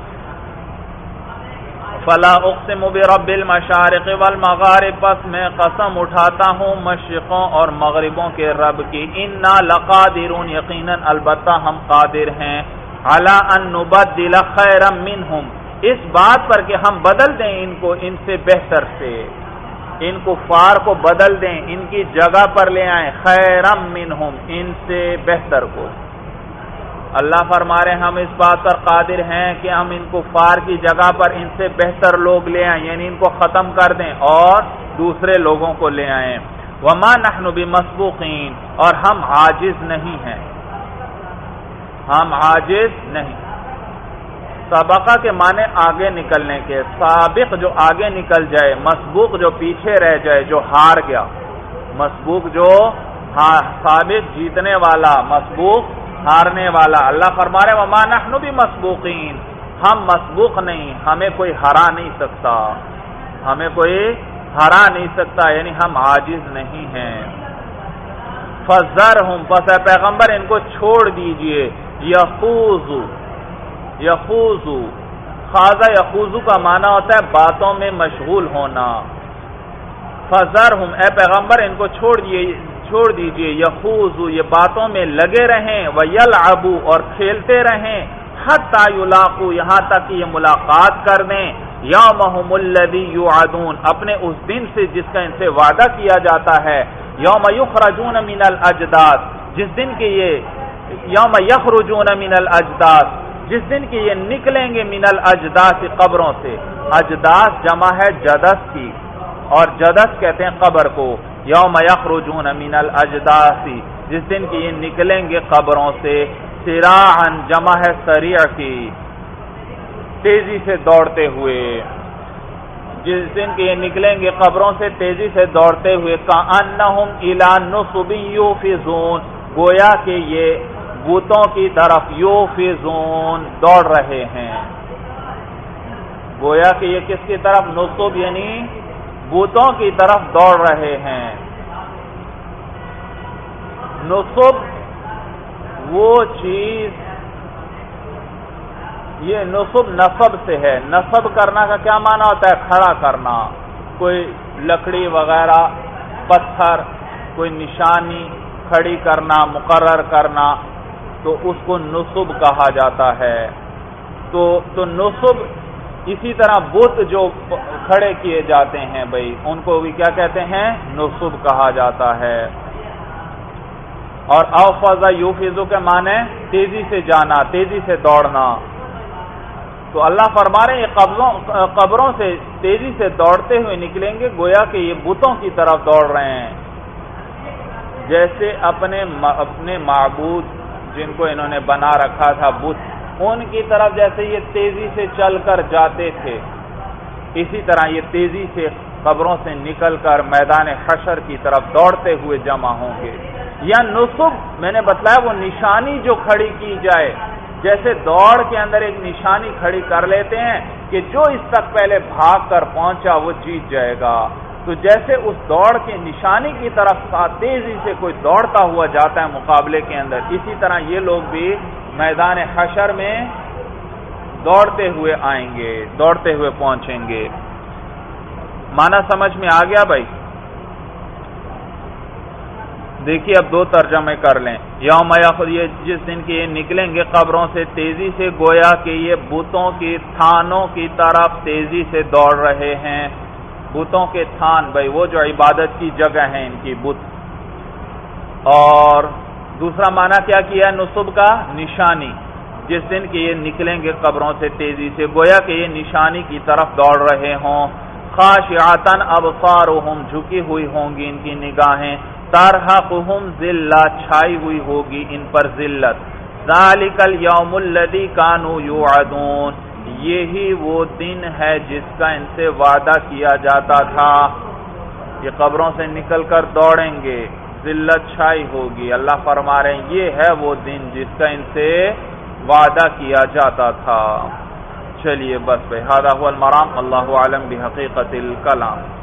فلا اقسم برب المشارق والمغارب، پس میں قسم اٹھاتا ہوں مشرقوں اور مغربوں کے رب کی. انا لقادرون، یقیناً البتہ ہم قادر ہیں، علی ان نبدل خیرا منہم، اس بات پر کہ ہم بدل دیں ان کو ان سے بہتر سے، ان کفار کو بدل دیں، ان کی جگہ پر لے آئیں خیرا منہم، ان سے بہتر کو. اللہ فرما رہے ہیں ہم اس بات پر قادر ہیں کہ ہم ان کفار کی جگہ پر ان سے بہتر لوگ لے آئیں، یعنی ان کو ختم کر دیں اور دوسرے لوگوں کو لے آئیں. وما نحن بمسبوقین، اور ہم عاجز نہیں ہیں، ہم عاجز نہیں. سبقہ کے معنی آگے نکلنے کے، سابق جو آگے نکل جائے، مسبوق جو پیچھے رہ جائے، جو ہار گیا. مسبوق جو ہاں سابق جیتنے والا، مسبوق ہارنے والا. اللہ فرما رہے وما نحن بمسبوقین، ہم مسبوق نہیں، ہمیں کوئی ہرا نہیں سکتا، ہمیں کوئی ہرا نہیں سکتا، یعنی ہم عاجز نہیں ہیں. فذرہم، پس اے پیغمبر ان کو چھوڑ دیجئے، یخوضو یخوضو خاضہ یخوضو کا معنی ہوتا ہے باتوں میں مشغول ہونا. فذرہم، اے پیغمبر ان کو چھوڑ دیجئے چھوڑ دیجئے یخوضو، یہ باتوں میں لگے رہیں، ویلعبوا، اور کھیلتے رہیں، حتی یلاقوا، یہاں تک کہ یہ ملاقات کر دیں، یومہم الذی یوعدون، اپنے اس دن سے جس کا ان سے وعدہ کیا جاتا ہے، یوم یخرجون من الاجداث، جس دن کے یہ یوم یخرجون من الاجداث، جس دن کے یہ نکلیں گے من الاجداث، قبروں سے۔ اجداث جمع ہے جدث کی، اور جدث کہتے ہیں قبر کو۔ یوم یخرجون من الاجداث، جس دن کے یہ نکلیں گے قبروں سے، سراعا جمع ہے سریع کی، تیزی سے دوڑتے ہوئے، جس دن کے یہ نکلیں گے قبروں سے تیزی سے دوڑتے ہوئے، کأنہم الی نصب یوفزون، گویا کہ یہ بتوں کی طرف یوفزون دوڑ رہے ہیں، گویا کہ یہ کس کی طرف؟ نصب یعنی بتوں کی طرف دوڑ رہے ہیں۔ نصب وہ چیز، یہ نصب نصب سے ہے۔ نصب کرنا کا کیا معنی ہوتا ہے؟ کھڑا کرنا، کوئی لکڑی وغیرہ، پتھر، کوئی نشانی کھڑی کرنا، مقرر کرنا، تو اس کو نصب کہا جاتا ہے۔ تو تو نصب اسی طرح بت جو کھڑے کیے جاتے ہیں بھائی، ان کو بھی کیا کہتے ہیں؟ نصب کہا جاتا ہے۔ اور اوفض یوفض کے معنی تیزی سے جانا، تیزی سے دوڑنا۔ تو اللہ فرما رہے ہیں یہ قبروں قبروں سے تیزی سے دوڑتے ہوئے نکلیں گے، گویا کہ یہ بتوں کی طرف دوڑ رہے ہیں، جیسے اپنے اپنے معبود جن کو انہوں نے بنا رکھا تھا بت، ان کی طرف جیسے یہ تیزی سے چل کر جاتے تھے، اسی طرح یہ تیزی سے قبروں سے نکل کر میدان حشر کی طرف دوڑتے ہوئے جمع ہوں گے۔ یا نصب میں نے بتلایا وہ نشانی جو کھڑی کی جائے، جیسے دوڑ کے اندر ایک نشانی کھڑی کر لیتے ہیں کہ جو اس تک پہلے بھاگ کر پہنچا وہ جیت جائے گا، تو جیسے اس دوڑ کی نشانی کی طرف تیزی سے کوئی دوڑتا ہوا جاتا ہے مقابلے کے اندر، اسی طرح یہ لوگ بھی میدان حشر میں دوڑتے ہوئے آئیں گے، دوڑتے ہوئے پہنچیں گے۔ معنی سمجھ میں آ گیا بھائی؟ دیکھیے اب دو ترجمے کر لیں۔ یوم یخرج، یہ جس دن کے یہ نکلیں گے قبروں سے تیزی سے، گویا کہ یہ بتوں کی تھانوں کی طرف تیزی سے دوڑ رہے ہیں۔ بتوں کے تھان بھائی وہ جو عبادت کی جگہ ہیں ان کی بت۔ اور دوسرا معنی کیا کیا نصب کا؟ نشانی، جس دن کہ یہ نکلیں گے قبروں سے تیزی سے، گویا کہ یہ نشانی کی طرف دوڑ رہے ہوں۔ خاشعۃ ابصارہم، جھکی ہوئی ہوں گی ان کی نگاہیں، ترہقہم ذلہ، چھائی ہوئی ہوگی ان پر ذلت۔ ذالک الیوم الذی کانوا یوعدون، یہی وہ دن ہے جس کا ان سے وعدہ کیا جاتا تھا۔ یہ قبروں سے نکل کر دوڑیں گے، ذلت چھائی ہوگی، اللہ فرما رہے ہیں یہ ہے وہ دن جس کا ان سے وعدہ کیا جاتا تھا۔ چلیے بس بھائی، ھذا ھو المرام، اللہ اعلم بحقیقت الکلام۔